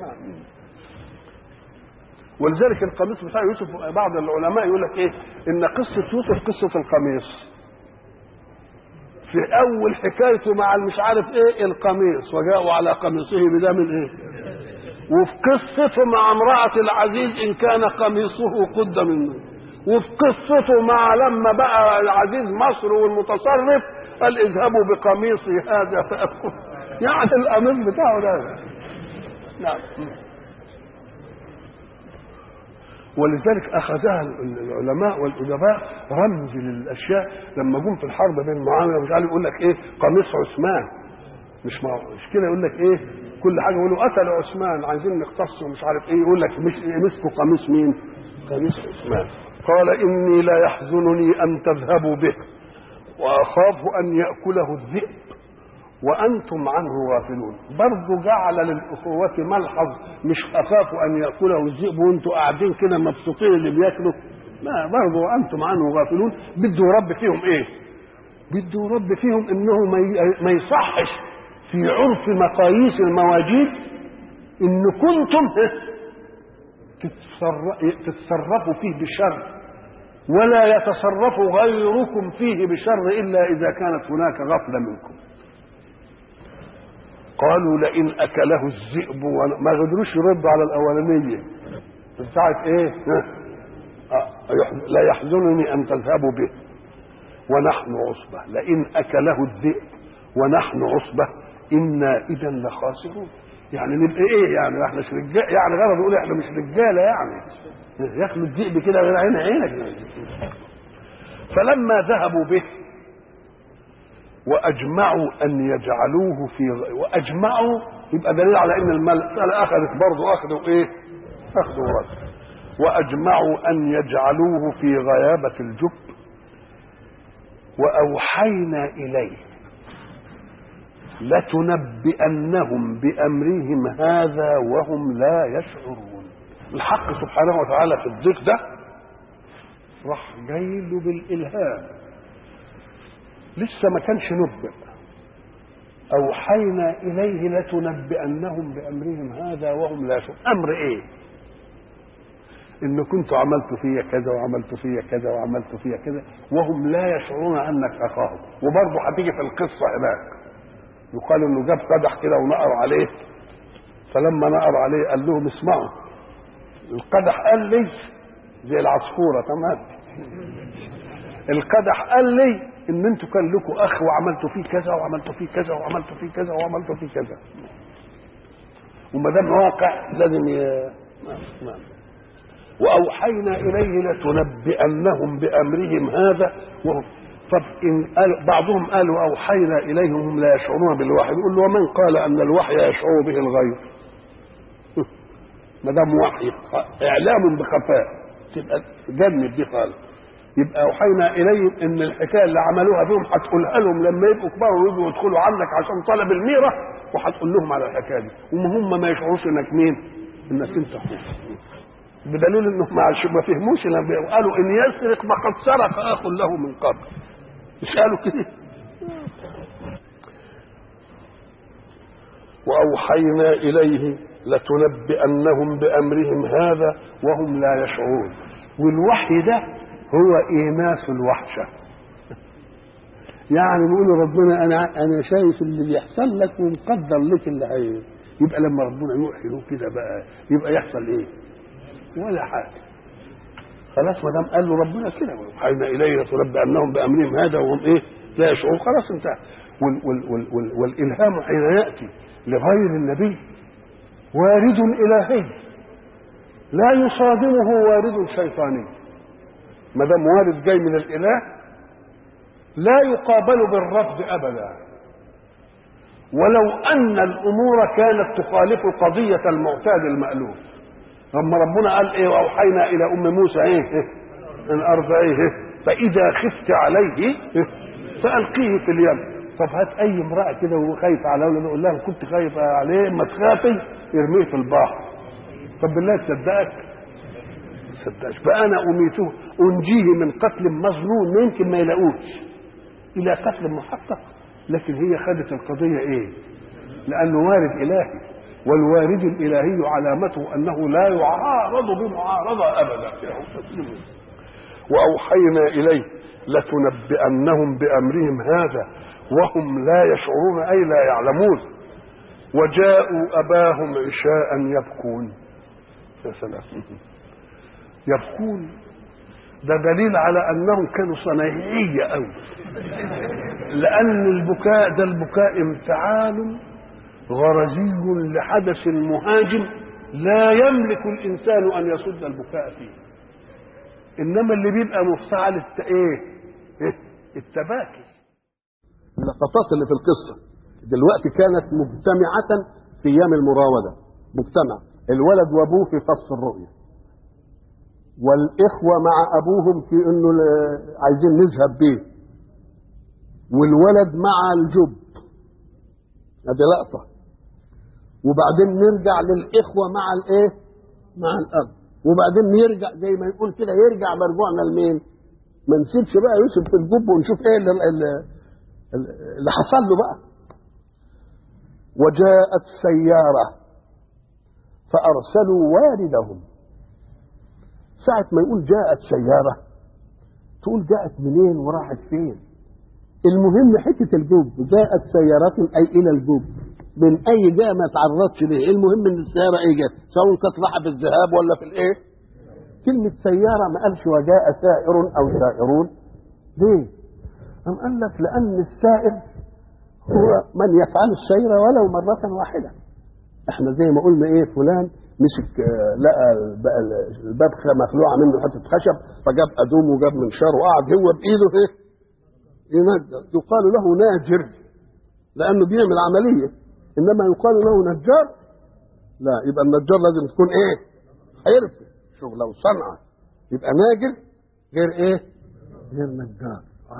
ولذلك القميص بتاع يوسف بعض العلماء يقول لك ايه ان قصه يوسف قصه القميص في اول حكايته مع مش عارف ايه القميص وجاءوا على قميصه بدم ايه وفي قصته مع امراه العزيز ان كان قميصه قد منه وفي قصته مع لما بقى العزيز مصر والمتصرف قال اذهبوا بقميصي هذا فأكون يعني القميص بتاعه ده. نعم. ولذلك اخذها العلماء والادباء رمز للاشياء لما جم في الحرب بين معاويه مش عارف يقول لك ايه قميص عثمان مش كده يقول لك ايه كل حاجه يقولوا قتل عثمان عايزين نقتص ومش عارف ايه يقول لك مش مسكوا قميص مين؟ قميص عثمان. قال اني لا يحزنني ان تذهبوا به واخاف ان ياكله الذئب وانتم عنه غافلون. برضه جعل للاخوه ملحظ مش اخاف ان ياكله الذئب وانتم قاعدين كده مبسوطين اللي بياكلوا لا برضه وانتم عنه غافلون. بده يربي فيهم ايه؟ بده يربي فيهم انه ما يصحش في عرف مقاييس المواجيد ان كنتم تتصرفوا فيه بشر ولا يتصرف غيركم فيه بشر الا اذا كانت هناك غفله منكم. قالوا لئن اكله الذئب ما قدروش يردوا على الاولانيه بتاعت ايه لا يحزنني ان تذهبوا به ونحن عصبه لئن اكله الذئب ونحن عصبه انا اذا لخاسرون. يعني نبقى ايه يعني احنا مش رجاله يعني غرض يقول احنا مش رجاله يعني ياكلوا الذئب كده غير عينك. فلما ذهبوا به واجمعوا ان يجعلوه في واجمعوا يبقى دليل على ان المساله اخذت برضه اخذوا ايه؟ اخذوا رد. واجمعوا ان يجعلوه في غيابه الجب واوحينا اليه لتنبئنهم بامرهم هذا وهم لا يشعرون. الحق سبحانه وتعالى في الضيق ده راح جاي له بالالهام لسه ما كانش نبئ. اوحينا اليه لتنبئنهم بامرهم هذا وهم لا يشعرون. امر ايه؟ ان كنتوا عملتوا فيا كذا وعملتوا فيا كذا وعملتوا فيا كذا وهم لا يشعرون انك اخاهم. وبرضه هتيجي في القصه هناك يقال انه جاب قدح كده ونقر عليه فلما نقر عليه قال لهم اسمعوا القدح قال لي زي العصفوره تمام القدح قال لي ان انتوا كان لكم اخ وعملتوا فيه كذا وعملتوا فيه كذا وعملتوا فيه كذا وعملتوا فيه كذا وما دام واقع لازم نعم. واوحينا اليه لتنبئنهم بامرهم هذا وهم طب ان قال بعضهم قالوا اوحينا اليهم هم لا يشعرون بالوحي يقول له ومن قال ان الوحي يشعر به الغير؟ ما دام وحي اعلام بخفاء تبقى جنب دي خالص. يبقى اوحينا اليهم ان الحكايه اللي عملوها بهم هتقولها لهم لما يبقوا كبار ويجوا يدخلوا عندك عشان طلب الميره وهتقول لهم على الحكايه دي وهم ما يشعروش انك مين؟ انك انت اخوه. بدليل انهم ما فهموش لما قالوا ان يسرق فقد سرق اخ له من قبل. مش قالوا كده؟ واوحينا اليه لتنبئنهم بامرهم هذا وهم لا يشعرون. والوحي ده هو ايناس الوحشه. يعني بيقول ربنا انا شايف اللي بيحصل لك ومقدر لك اللي هي يبقى لما ربنا يوحي له كده بقى يبقى يحصل ايه؟ ولا حاجه. خلاص ما دام قال له ربنا كده وحينا اليه لتنبئنهم بامرهم هذا وهم ايه؟ لا يشعرون. خلاص انتهى. والالهام حين ياتي لغير النبي وارد الهي لا يصادمه وارد شيطاني. ما دام وارد جاي من الاله لا يقابل بالرفض أبدا، ولو أن الأمور كانت تخالف قضية المعتاد المألوف. لما ربنا قال إيه وأوحينا إلى أم موسى إيه أن أرضعيه فإذا خفت عليه فألقيه في اليم. طب هات أي امرأة كده وهو خايف على أولاده يقول لها كنت خايف عليه ما تخافي ارميه في البحر. طب بالله تصدقك؟ صدقش. فأنا أميته أنجيه من قتل مظنون يمكن ما يلاقوش إلى قتل محقق. لكن هي خدت القضية إيه؟ لأنه وارد إلهي، والوارد الإلهي علامته أنه لا يعارض بمعارضة أبدا. وأوحينا إليه لتنبئنهم بأمرهم هذا وهم لا يشعرون أي لا يعلمون. وجاءوا أباهم عشاء يبكون. يا سلام، يبكون ده دليل على أنهم كانوا صنايعية أوي، لأن البكاء ده البكاء انفعال غرزي لحدث مهاجم لا يملك الإنسان أن يصد البكاء فيه. إنما اللي بيبقى مفتعل التباكي. اللقطات اللي في القصة دلوقتي كانت مجتمعة في أيام المراودة، مجتمع الولد وأبوه في قص الرؤية، والإخوة مع أبوهم في إنه عايزين نذهب بيه، والولد مع الجب. هذه لقطة. وبعدين نرجع للإخوة مع الإيه؟ مع الأب. وبعدين يرجع زي ما يقول كده يرجع مرجوعنا لمين؟ ما نسيبش بقى يوسف في الجب ونشوف إيه اللي حصل له بقى. وجاءت سيارة فأرسلوا واردهم. ساعة ما يقول جاءت سيارة تقول جاءت منين وراحت فين؟ المهم حتة الجوب، جاءت سيارة أي إلى الجوب، من أي جاء ما تعرضش ليه، المهم إن السيارة إيه جاءت، سواء كانت راحة في الذهاب ولا في الإيه؟ كلمة سيارة ما قالش وجاء سائر أو سائرون. ليه؟ أم قال لك لأن السائر هو من يفعل السير ولو مرة واحدة. احنا زي ما قلنا ايه فلان مسك لقى الباب مخلوعه منه حته خشب فجاب ادوم وجاب منشار وقعد هو بايده ايه ينجر، يقال له ناجر لانه بيعمل عمليه. انما يقال له نجار لا، يبقى النجار لازم تكون ايه حرفه شغله وصنعه، يبقى ناجر غير ايه غير نجار.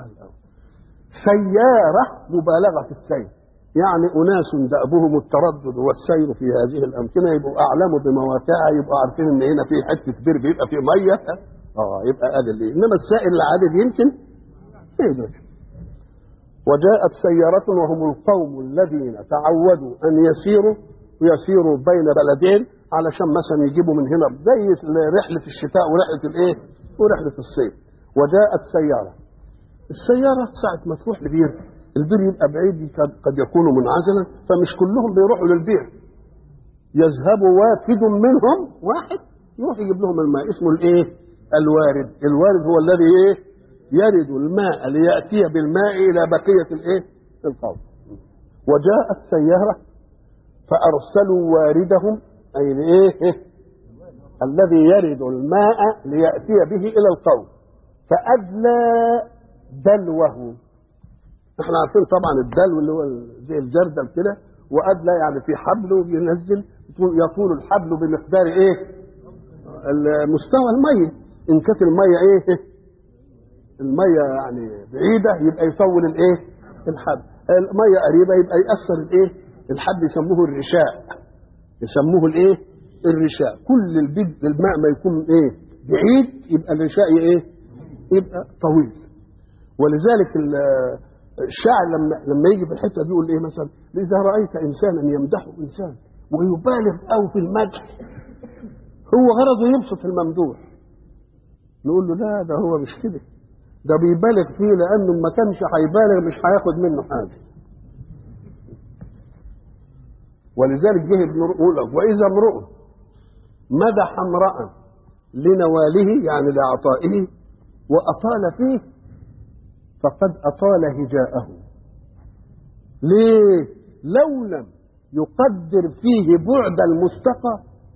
سياره مبالغه في السير، يعني أناس دأبهم التردد والسير في هذه الأمكنة، يبقوا أعلموا بمواقعها، يبقوا عارفين إن هنا في حتة بير بيبقى فيه مية، يبقى قال ليه. إنما السائل العادي يمكن يقدر. وجاءت سيارة وهم القوم الذين تعودوا أن يسيروا بين بلدين علشان مثلا يجيبوا من هنا زي رحلة الشتاء ورحلة الإيه ورحلة الصيف. وجاءت سيارة. السيارة ساعة ما تروح لبير، البير يبقى بعيد قد يكون منعزلا، فمش كلهم بيروحوا للبير، يذهب وافد منهم واحد يروح يجيب لهم الماء، اسمه الايه الوارد. الوارد هو الذي ايه يرد الماء ليأتي بالماء الى بقية الايه القوم. وجاءت سيارة فارسلوا واردهم اي ايه الذي يرد الماء ليأتي به الى القوم فأدلى دلوه. احنا عارفين طبعا الدلو اللي هو زي الجردل كده، وادلى يعني في حبل وبينزل يطول الحبل بمقدار ايه مستوى الميه. ان كانت الميه ايه الميه يعني بعيده يبقى يطول الايه الحبل، الميه قريبه يبقى يأثر الايه الحبل، يسموه الرشاء، يسموه الايه الرشاء. كل الماء ما يكون ايه بعيد يبقى الرشاء ايه يبقى طويل. ولذلك الشاعر لما يجي في الحته دي يقول ايه مثلا اذا رايت انسانا يمدحه انسان ويبالغ او في المدح، هو غرضه يبسط الممدوح، نقول له لا ده هو مش كده، ده بيبالغ فيه لانه ما كانش هيبالغ مش هياخد منه حاجه. ولذلك جه ابن رؤول واذا امرؤ مدح امرأ لنواله يعني لعطائه واطال فيه فقد أطال هجاءه. ليه؟ لو لم يقدر فيه بعد المستقى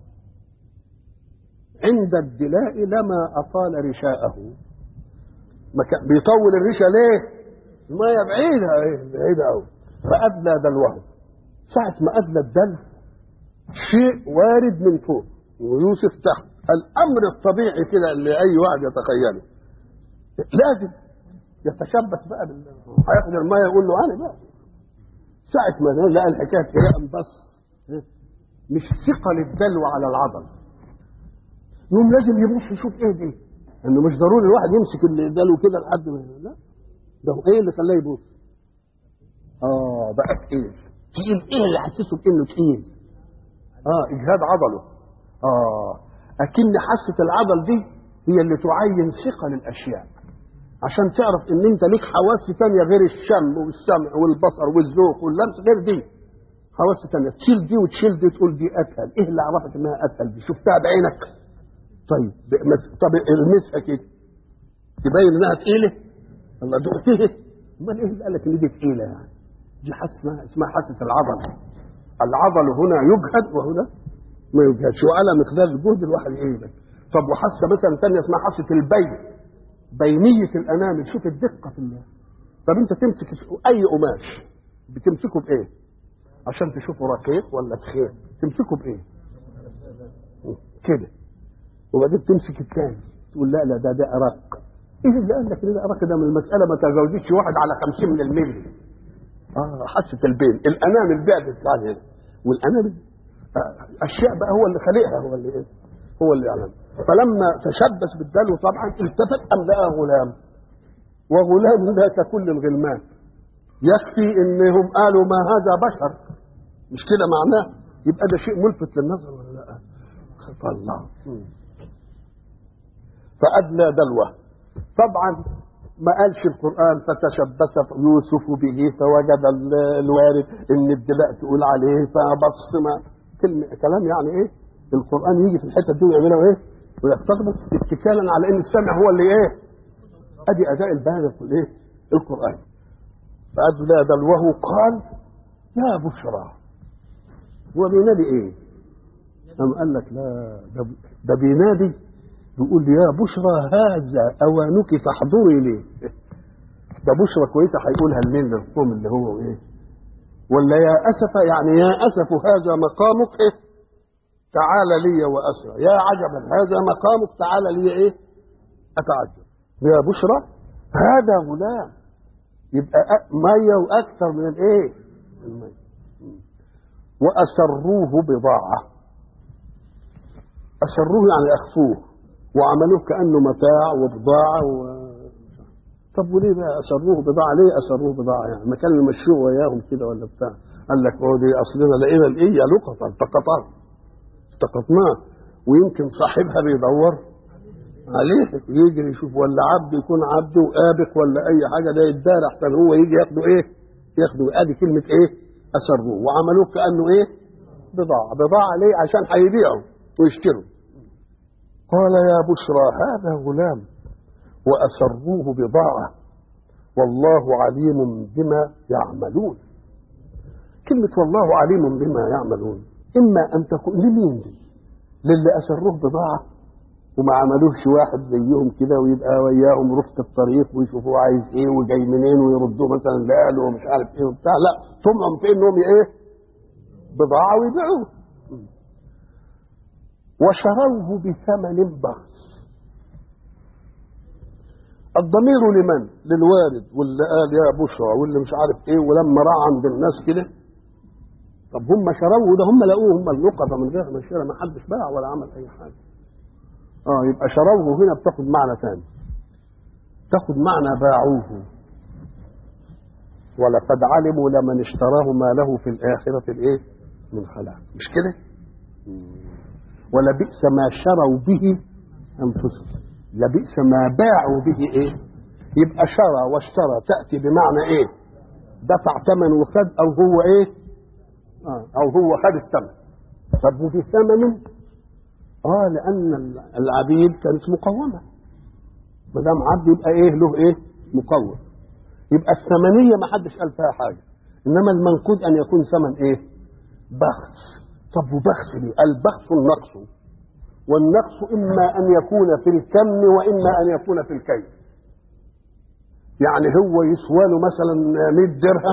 عند الدلاء لما أطال رشاءه. بيطول الرشا ليه؟ الميه بعيده قوي. فادلى دلوه، ساعه ما ادلى الدلو شيء وارد من فوق ويوسف تحت، الامر الطبيعي كده اللي اي واحد يتخيله، لازم يتشبث بقى هياخد الميه يقول له انا بقى. ساعه ما لقى الحكايه كده بس مش ثقل الدلو على العضل، يوم لازم يبص يشوف ايه دي، انه مش ضروري الواحد يمسك الدلو كده لحد ما، لا ده ايه اللي خلاه يبص؟ بقى تقيل. ايه اللي حسسه بانه تقيل؟ اجهاد عضله. اكن حاسه العضل دي هي اللي تعين ثقل الاشياء، عشان تعرف ان انت ليك حواس ثانيه غير الشم والسمع والبصر والذوق واللمس، غير دي حواس ثانيه، تشيل دي وتشيل دي تقول دي اتقل. ايه اللي عرفك انها اتقل دي؟ شفتها بعينك؟ طب المسها كده تبين انها تقيله؟ الله دقتها؟ امال ايه اللي قال لك ان دي تقيله يعني؟ دي اسمها حاسه العضل. العضل هنا يجهد وهنا ما يجهدش، وعلى مقدار الجهد الواحد يجهد. طب وحاسه مثلا ثانيه اسمها حاسه البين، بينيه الانامل، شوف الدقه في الله. طب انت تمسك اي قماش بتمسكه بايه عشان تشوفه رقيق ولا تخين؟ تمسكه بايه كده، وبعدين تمسك الثاني تقول لا ده ارق. ايه اللي قال لك ده ارق؟ ده من المساله ما تجاوزتش واحد على 50 من الملي. حاسه البين، الانامل بعدت عن هنا، والانامل اشياء بقى هو اللي خلقها، هو اللي يعلم. فلما تشبث بالدلو طبعا التفت ام لقى غلام، وغلام لا ككل الغلمان، يكفي انهم قالوا ما هذا بشر، مش كده معناه؟ يبقى ده شيء ملفت للنظر ولا لا؟ الله. فادلى دلوه، طبعا ما قالش القرآن فتشبث يوسف به فوجد الوارد ان الدلاء تقول عليه فبص، ما كلام يعني ايه؟ القرآن يجي في الحتة دي ويعملوا ايه؟ ويستخدم اتكالا على ان السمع هو اللي ايه؟ ادي اداء البالغ في الايه؟ القرآن. فأدلى دلوه قال يا بشرى. هو بينادي ايه؟ قال لك لا ده بينادي بيقول يا بشرى هذا اوانك فاحضري ليه. ده بشرى كويسه هيقولها لمين؟ للقوم اللي هو ايه؟ ولا يا اسف يعني يا اسف هذا مقامك ايه؟ تعال لي واسرى. يا عجبا هذا مقامك تعال لي ايه؟ اتعجب. يا بشرى هذا غلام، يبقى ميه واكثر من الايه؟ الميه. واسروه بضاعه، اسروه يعني اخفوه وعملوه كانه متاع وبضاعه طب وليه بقى اسروه بضاعه؟ ليه اسروه بضاعه؟ يعني ما كانوا يمشوه وياهم كده ولا بتاع؟ قال لك هو دي اصلنا لقينا الايه لقطه التقطناه، ويمكن صاحبها بيدور عليه يجري يشوف، ولا عبد يكون عبد وآبق ولا اي حاجه، ده يتدار احسن هو يجي ياخده ايه؟ ياخده. ادي كلمه ايه؟ اسروه، وعملوه كانه ايه؟ بضاعه. ليه؟ عشان هيبيعوا ويشتروا. قال يا بشرى هذا غلام وأسروه بضاعة والله عليم بما يعملون. كلمة والله عليم بما يعملون إما أن تكون لمين دي؟ للي أسروه بضاعة وما عملوهش واحد زيهم كده ويبقى وياهم رفق الطريق ويشوفوه عايز ايه وجاي منين ويردوه مثلا لأهله ومش عارف ايه وبتاع، لا طمعهم في انهم ايه؟ بضاعة ويبيعوه. وشروه بثمن بخس. الضمير لمن؟ للوارد واللي قال يا بشرى واللي مش عارف ايه، ولما راح عند الناس كده. طب هم شروه ده، هم لقوه، هم اللقطه من غير ما شرى، ما حدش باع ولا عمل اي حاجه. يبقى شروه هنا بتاخد معنى ثاني، تاخد معنى باعوه. ولقد علموا لمن اشتراه ما له في الاخره الايه؟ من خلاق. مش كده؟ ولبئس ما شروا به انفسهم، لبئس ما باعوا به ايه؟ يبقى شرى واشترى تاتي بمعنى ايه؟ دفع ثمن وخد، او هو ايه؟ او هو خد الثمن. طب وفي ثمن؟ لان العبيد كانت مقومه، ما دام عبد يبقى ايه له ايه؟ مقوم. يبقى الثمنيه ما حدش قال فيها حاجه، انما المنقود ان يكون ثمن ايه؟ بخس. طب وبخس ليه؟ البخس النقص، والنقص إما أن يكون في الكم وإما أن يكون في الكيف. يعني هو يسوى له مثلا 100 درهم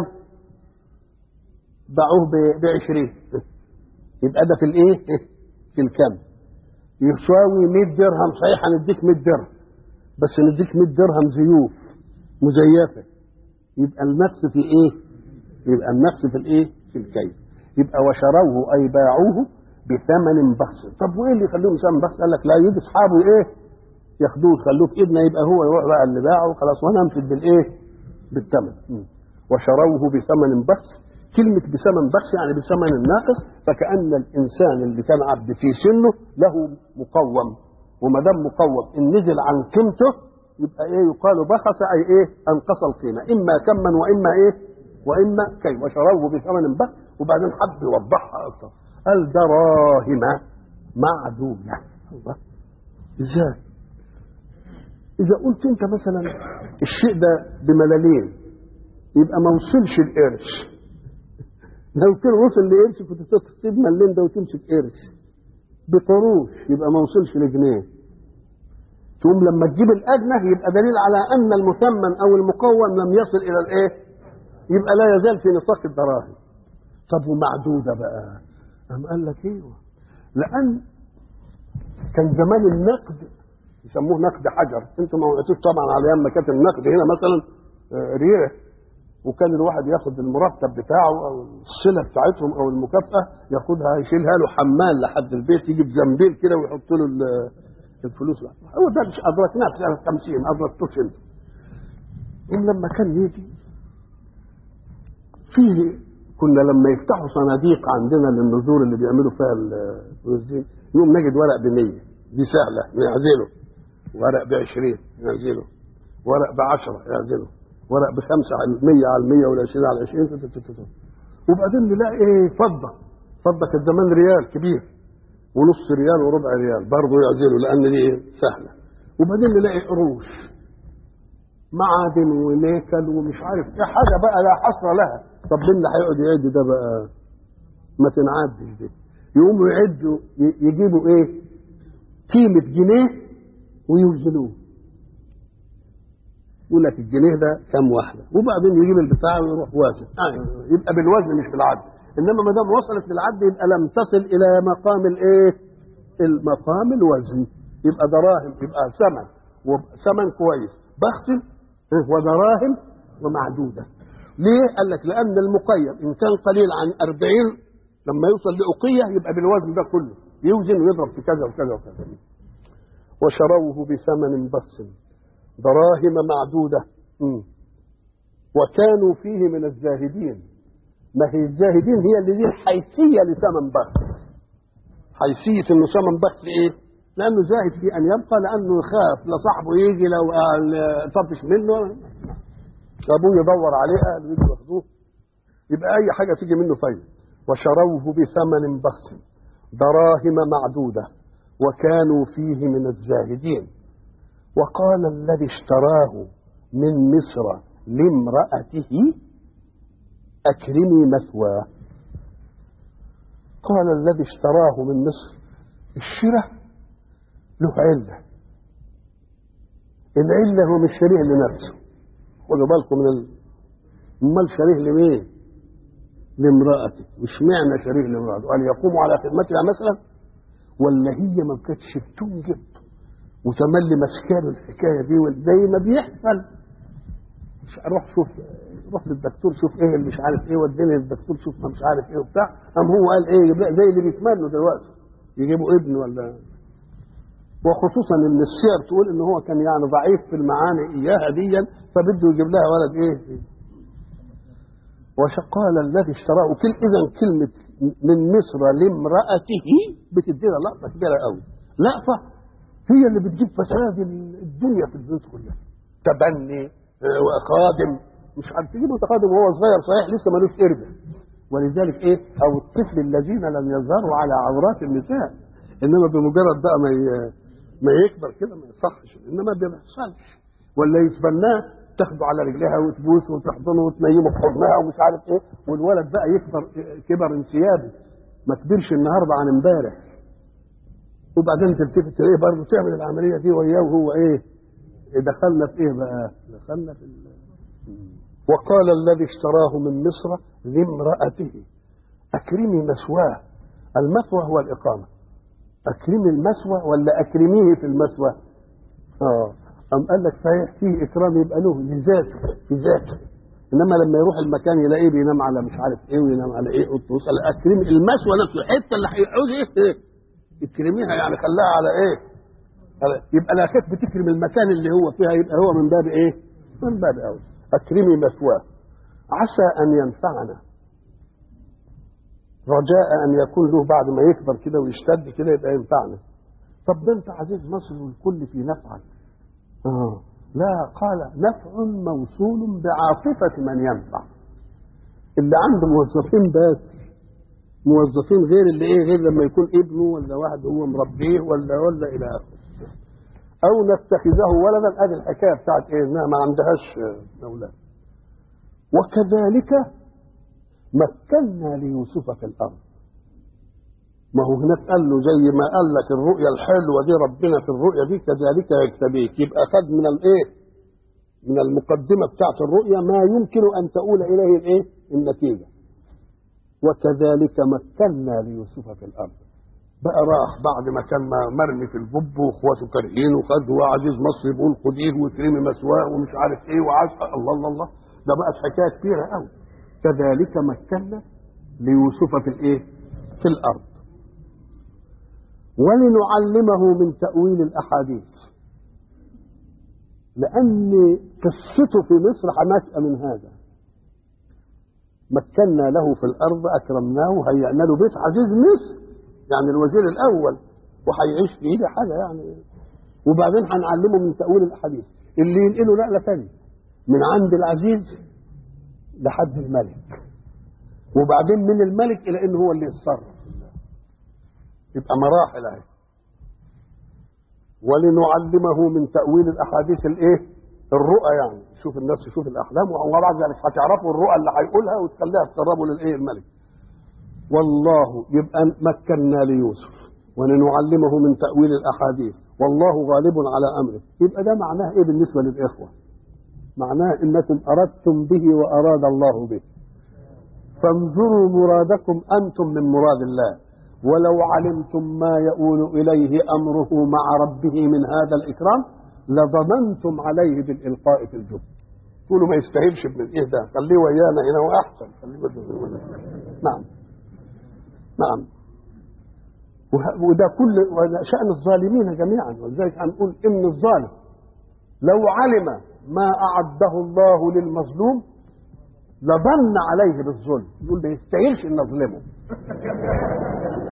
باعوه ب20، يبقى ده في الايه؟ في الكم. يساوي 100 درهم صحيح هنديك 100 درهم، بس نديك 100 درهم زيوف مزيفه، يبقى النقص في ايه؟ يبقى النقص في الايه؟ في الكيل. يبقى وشروه اي باعوه بثمن بخس. طب وايه اللي يخليهم ثمن بخس؟ قال لك لا، يجي اصحابه ايه؟ ياخدوه يخلوه في ايدنا، يبقى هو يروح بقى اللي باعه خلاص وانا امسك بالايه؟ بالثمن. وشروه بثمن بخس. كلمة بثمن بخس يعني بثمن ناقص، فكأن الإنسان اللي كان عبد في سنه له مقوم، وما دام مقوم إن نزل عن قيمته يبقى إيه؟ يقال بخس، أي إيه؟ أنقص القيمة، إما كما وإما إيه؟ وإما كي. وشروه بثمن بخس، وبعدين حب يوضحها أكثر، قال دراهم معدودة. الله، إزاي؟ إذا قلت أنت مثلا الشيء ده بملالين يبقى ما وصلش القرش. لو كان وصل لقرش كنت تسيب ملين ده وتمسك قرش. بقروش يبقى ما وصلش لجنيه. ثم لما تجيب الأدنى يبقى دليل على أن المثمن أو المقوم لم يصل إلى الإيه؟ يبقى لا يزال في نطاق الدراهم. طب ومعدودة بقى؟ قال لك ايوه، لأن كان زمان النقد يسموه نقد حجر. انتم ما وقعتوش طبعا على ايام ما كانت النقد هنا مثلا ريال، وكان الواحد ياخد المرتب بتاعه او الصله بتاعتهم او المكافاه ياخدها يشيلها له حمال لحد البيت، يجي بزنبيل كده ويحط له الفلوس. هو ده مش ادركناه في سنه 50، ادركتوش انت. لما كان يجي فيه، كنا لما يفتحوا صناديق عندنا للنذور اللي بيعملوا فيها الوزين، يوم نجد ورق ب100 دي سهله نعزله، ورق ب20 يعزله، ورق ب10 يعزله، ورق ب5 على 100 على 100 وال20 على 20، وبعدين نلاقي ايه؟ فضه كانت زمان ريال كبير ونص ريال وربع ريال برضه يعزله لان دي سهله. وبعدين نلاقي قروش معادن ونيكل ومش عارف ايه، حاجه بقى لا حصر لها. طب مين اللي هيقعد يعد ده بقى؟ ما تنعدش دي. يقوموا يعدوا يجيبوا ايه؟ قيمه جنيه ويوزنوه، يقول لك الجنيه ده كام واحده، وبعدين يجيب البتاع ويروح وازن. يبقى بالوزن مش بالعد. انما ما دام وصلت للعد يبقى لم تصل الى مقام الايه؟ المقام الوزن. يبقى دراهم، يبقى ثمن كويس بخس ودراهم ومعدوده. ليه؟ قال لك لان المقيم ان كان قليل عن 40 لما يوصل لأقية يبقى بالوزن ده كله يوزن ويضرب في كذا وكذا وكذا. وشروه بثمن بخس دراهم معدودة. وكانوا فيه من الزاهدين. ما هي الزاهدين هي اللي ليه حيثية لثمن بخس. حيثية انه ثمن بخس ايه؟ لانه زاهد في ان يبقى، لانه يخاف لصاحبه يجي لو طفش منه ابوه يدور عليه اهله يجي ياخدوه، يبقى اي حاجة تيجي منه فايدة. وشروه بثمن بخس دراهم معدودة وكانوا فيه من الزاهدين. وقال الذي اشتراه من مصر لامرأته أكرمي مثواه. قال الذي اشتراه من مصر، الشراء له علة، العلة هو مش شريه لنفسه، خدوا بالكم امال شريه لمين؟ لامرأته. مش معنى شريه لامرأته أن يقوموا على خدمتها مثلا، ولا هي ما كانتش بتنجب وتملي مسكاله الحكايه دي زي ما بيحصل. روح للدكتور شوف ايه اللي مش عارف ايه، وديني للدكتور شوف ما مش عارف ايه وبتاع. قام هو قال ايه؟ زي اللي بيتمنوا دلوقتي يجيبوا ابن ولا. وخصوصا ان السير تقول ان هو كان يعني ضعيف في المعاني اياها ديا، فبده يجيب لها ولد ايه؟ وقال الذي اشتراه. اذا كلمه من مصر لامرأته بتدينا لقطه كبيره قوي، لقطه هي اللي بتجيب فساد الدنيا في البيوت كلها. تبني وخادم مش عارف تجيب متقادم وهو صغير صحيح لسه ملوش قربه. ولذلك ايه؟ او الطفل الذين لم يظهروا على عورات النساء، انما بمجرد بقى ما يكبر كده ما يصحش، انما ما بيحصلش. ولا يتبناه تاخده على رجلها وتبوسه وتحضنه وتنيمه في حضنها ومش عارف ايه، والولد بقى يكبر كبر انسيابي، ما كبرش النهارده عن امبارح. وبعدين تلتفت ايه برضه تعمل العمليه دي وياه وهو ايه؟ دخلنا في ايه بقى؟ دخلنا في وقال الذي اشتراه من مصر لامرأته أكرمي مثواه. المثوى هو الإقامة. أكرمي المثوى ولا أكرميه في المثوى؟ أم قال لك صحيح فيه إكرام يبقى له لذاته في ذاته، إنما لما يروح المكان يلاقيه بينام على مش عارف إيه وينام على إيه وتوصل أكرمي المثوى نفسه، الحتة اللي هيعوز إيه اكرميها، يعني خلاها على إيه؟ يبقى لا كانت بتكرم المكان اللي هو فيها، يبقى هو من باب إيه؟ من باب أول. أكرمي مثواه عسى أن ينفعنا، رجاء أن يكون له بعد ما يكبر كده ويشتد كده يبقى ينفعنا. طب ده أنت عزيز مصر والكل في نفعك. لا، قال نفع موصول بعاطفة من ينفع. اللي عنده موظفين بس، موظفين غير اللي ايه، غير لما يكون ابنه ولا واحد هو مربيه ولا الى اخره. او نتخذه ولدا، ادي الحكايه بتاعت ايه، انها ما عندهاش اولاد. وكذلك مكنا ليوسف في الارض. ما هو هناك قال له زي ما قال لك الرؤيا الحلوه دي ربنا في الرؤيا دي كذلك يجتبيك، يبقى خد من الايه، من المقدمه بتاعت الرؤيا ما يمكن ان تؤول اليه الايه، النتيجه. وكذلك مكنا ليوسف في الارض. بقى راح بعد ما كان مرمي في الجب واخواته كارهين وخد وعزيز مصر يقول خديه وكريمي مثواه ومش عارف ايه وعاش الله الله الله، ده بقت حكايه كبيره قوي. كذلك مكنا ليوسف في الايه، في الارض ولنعلمه من تأويل الأحاديث، لأن قصته في مصر نشأ من هذا. مكنا له في الأرض أكرمناه وهيئنا له بيت عزيز مصر، يعني الوزير الأول وهيعيش فيه، ده حاجة يعني. وبعدين هنعلمه من تأويل الأحاديث اللي ينقله نقلة ثانية من عند العزيز لحد الملك، وبعدين من الملك إلى إنه هو اللي يتصرف. يبقى مراحل اهي. ولنعلمه من تأويل الأحاديث الايه، الرؤى، يعني شوف الناس تشوف الأحلام وبعد ذلك هتعرفوا الرؤى اللي هيقولها وتخليها تقربوا للايه، الملك. والله يبقى مكنا ليوسف ولنعلمه من تأويل الأحاديث والله غالب على أمره. يبقى ده معناه ايه بالنسبة للإخوة؟ معناه انكم أردتم به وأراد الله به، فانظروا مرادكم أنتم من مراد الله. ولو علمتم ما يؤول إليه أمره مع ربه من هذا الإكرام لضمنتم عليه بالإلقاء في الجب. تقولوا ما يستاهلش ابن الايه ده، خليه ويانا هنا واحسن، خليه نعم نعم. وده كل شأن الظالمين جميعا. ولذلك هنقول ان الظالم لو علم ما أعده الله للمظلوم لظن عليه بالظلم، يقول ما يستاهلش ان نظلمه.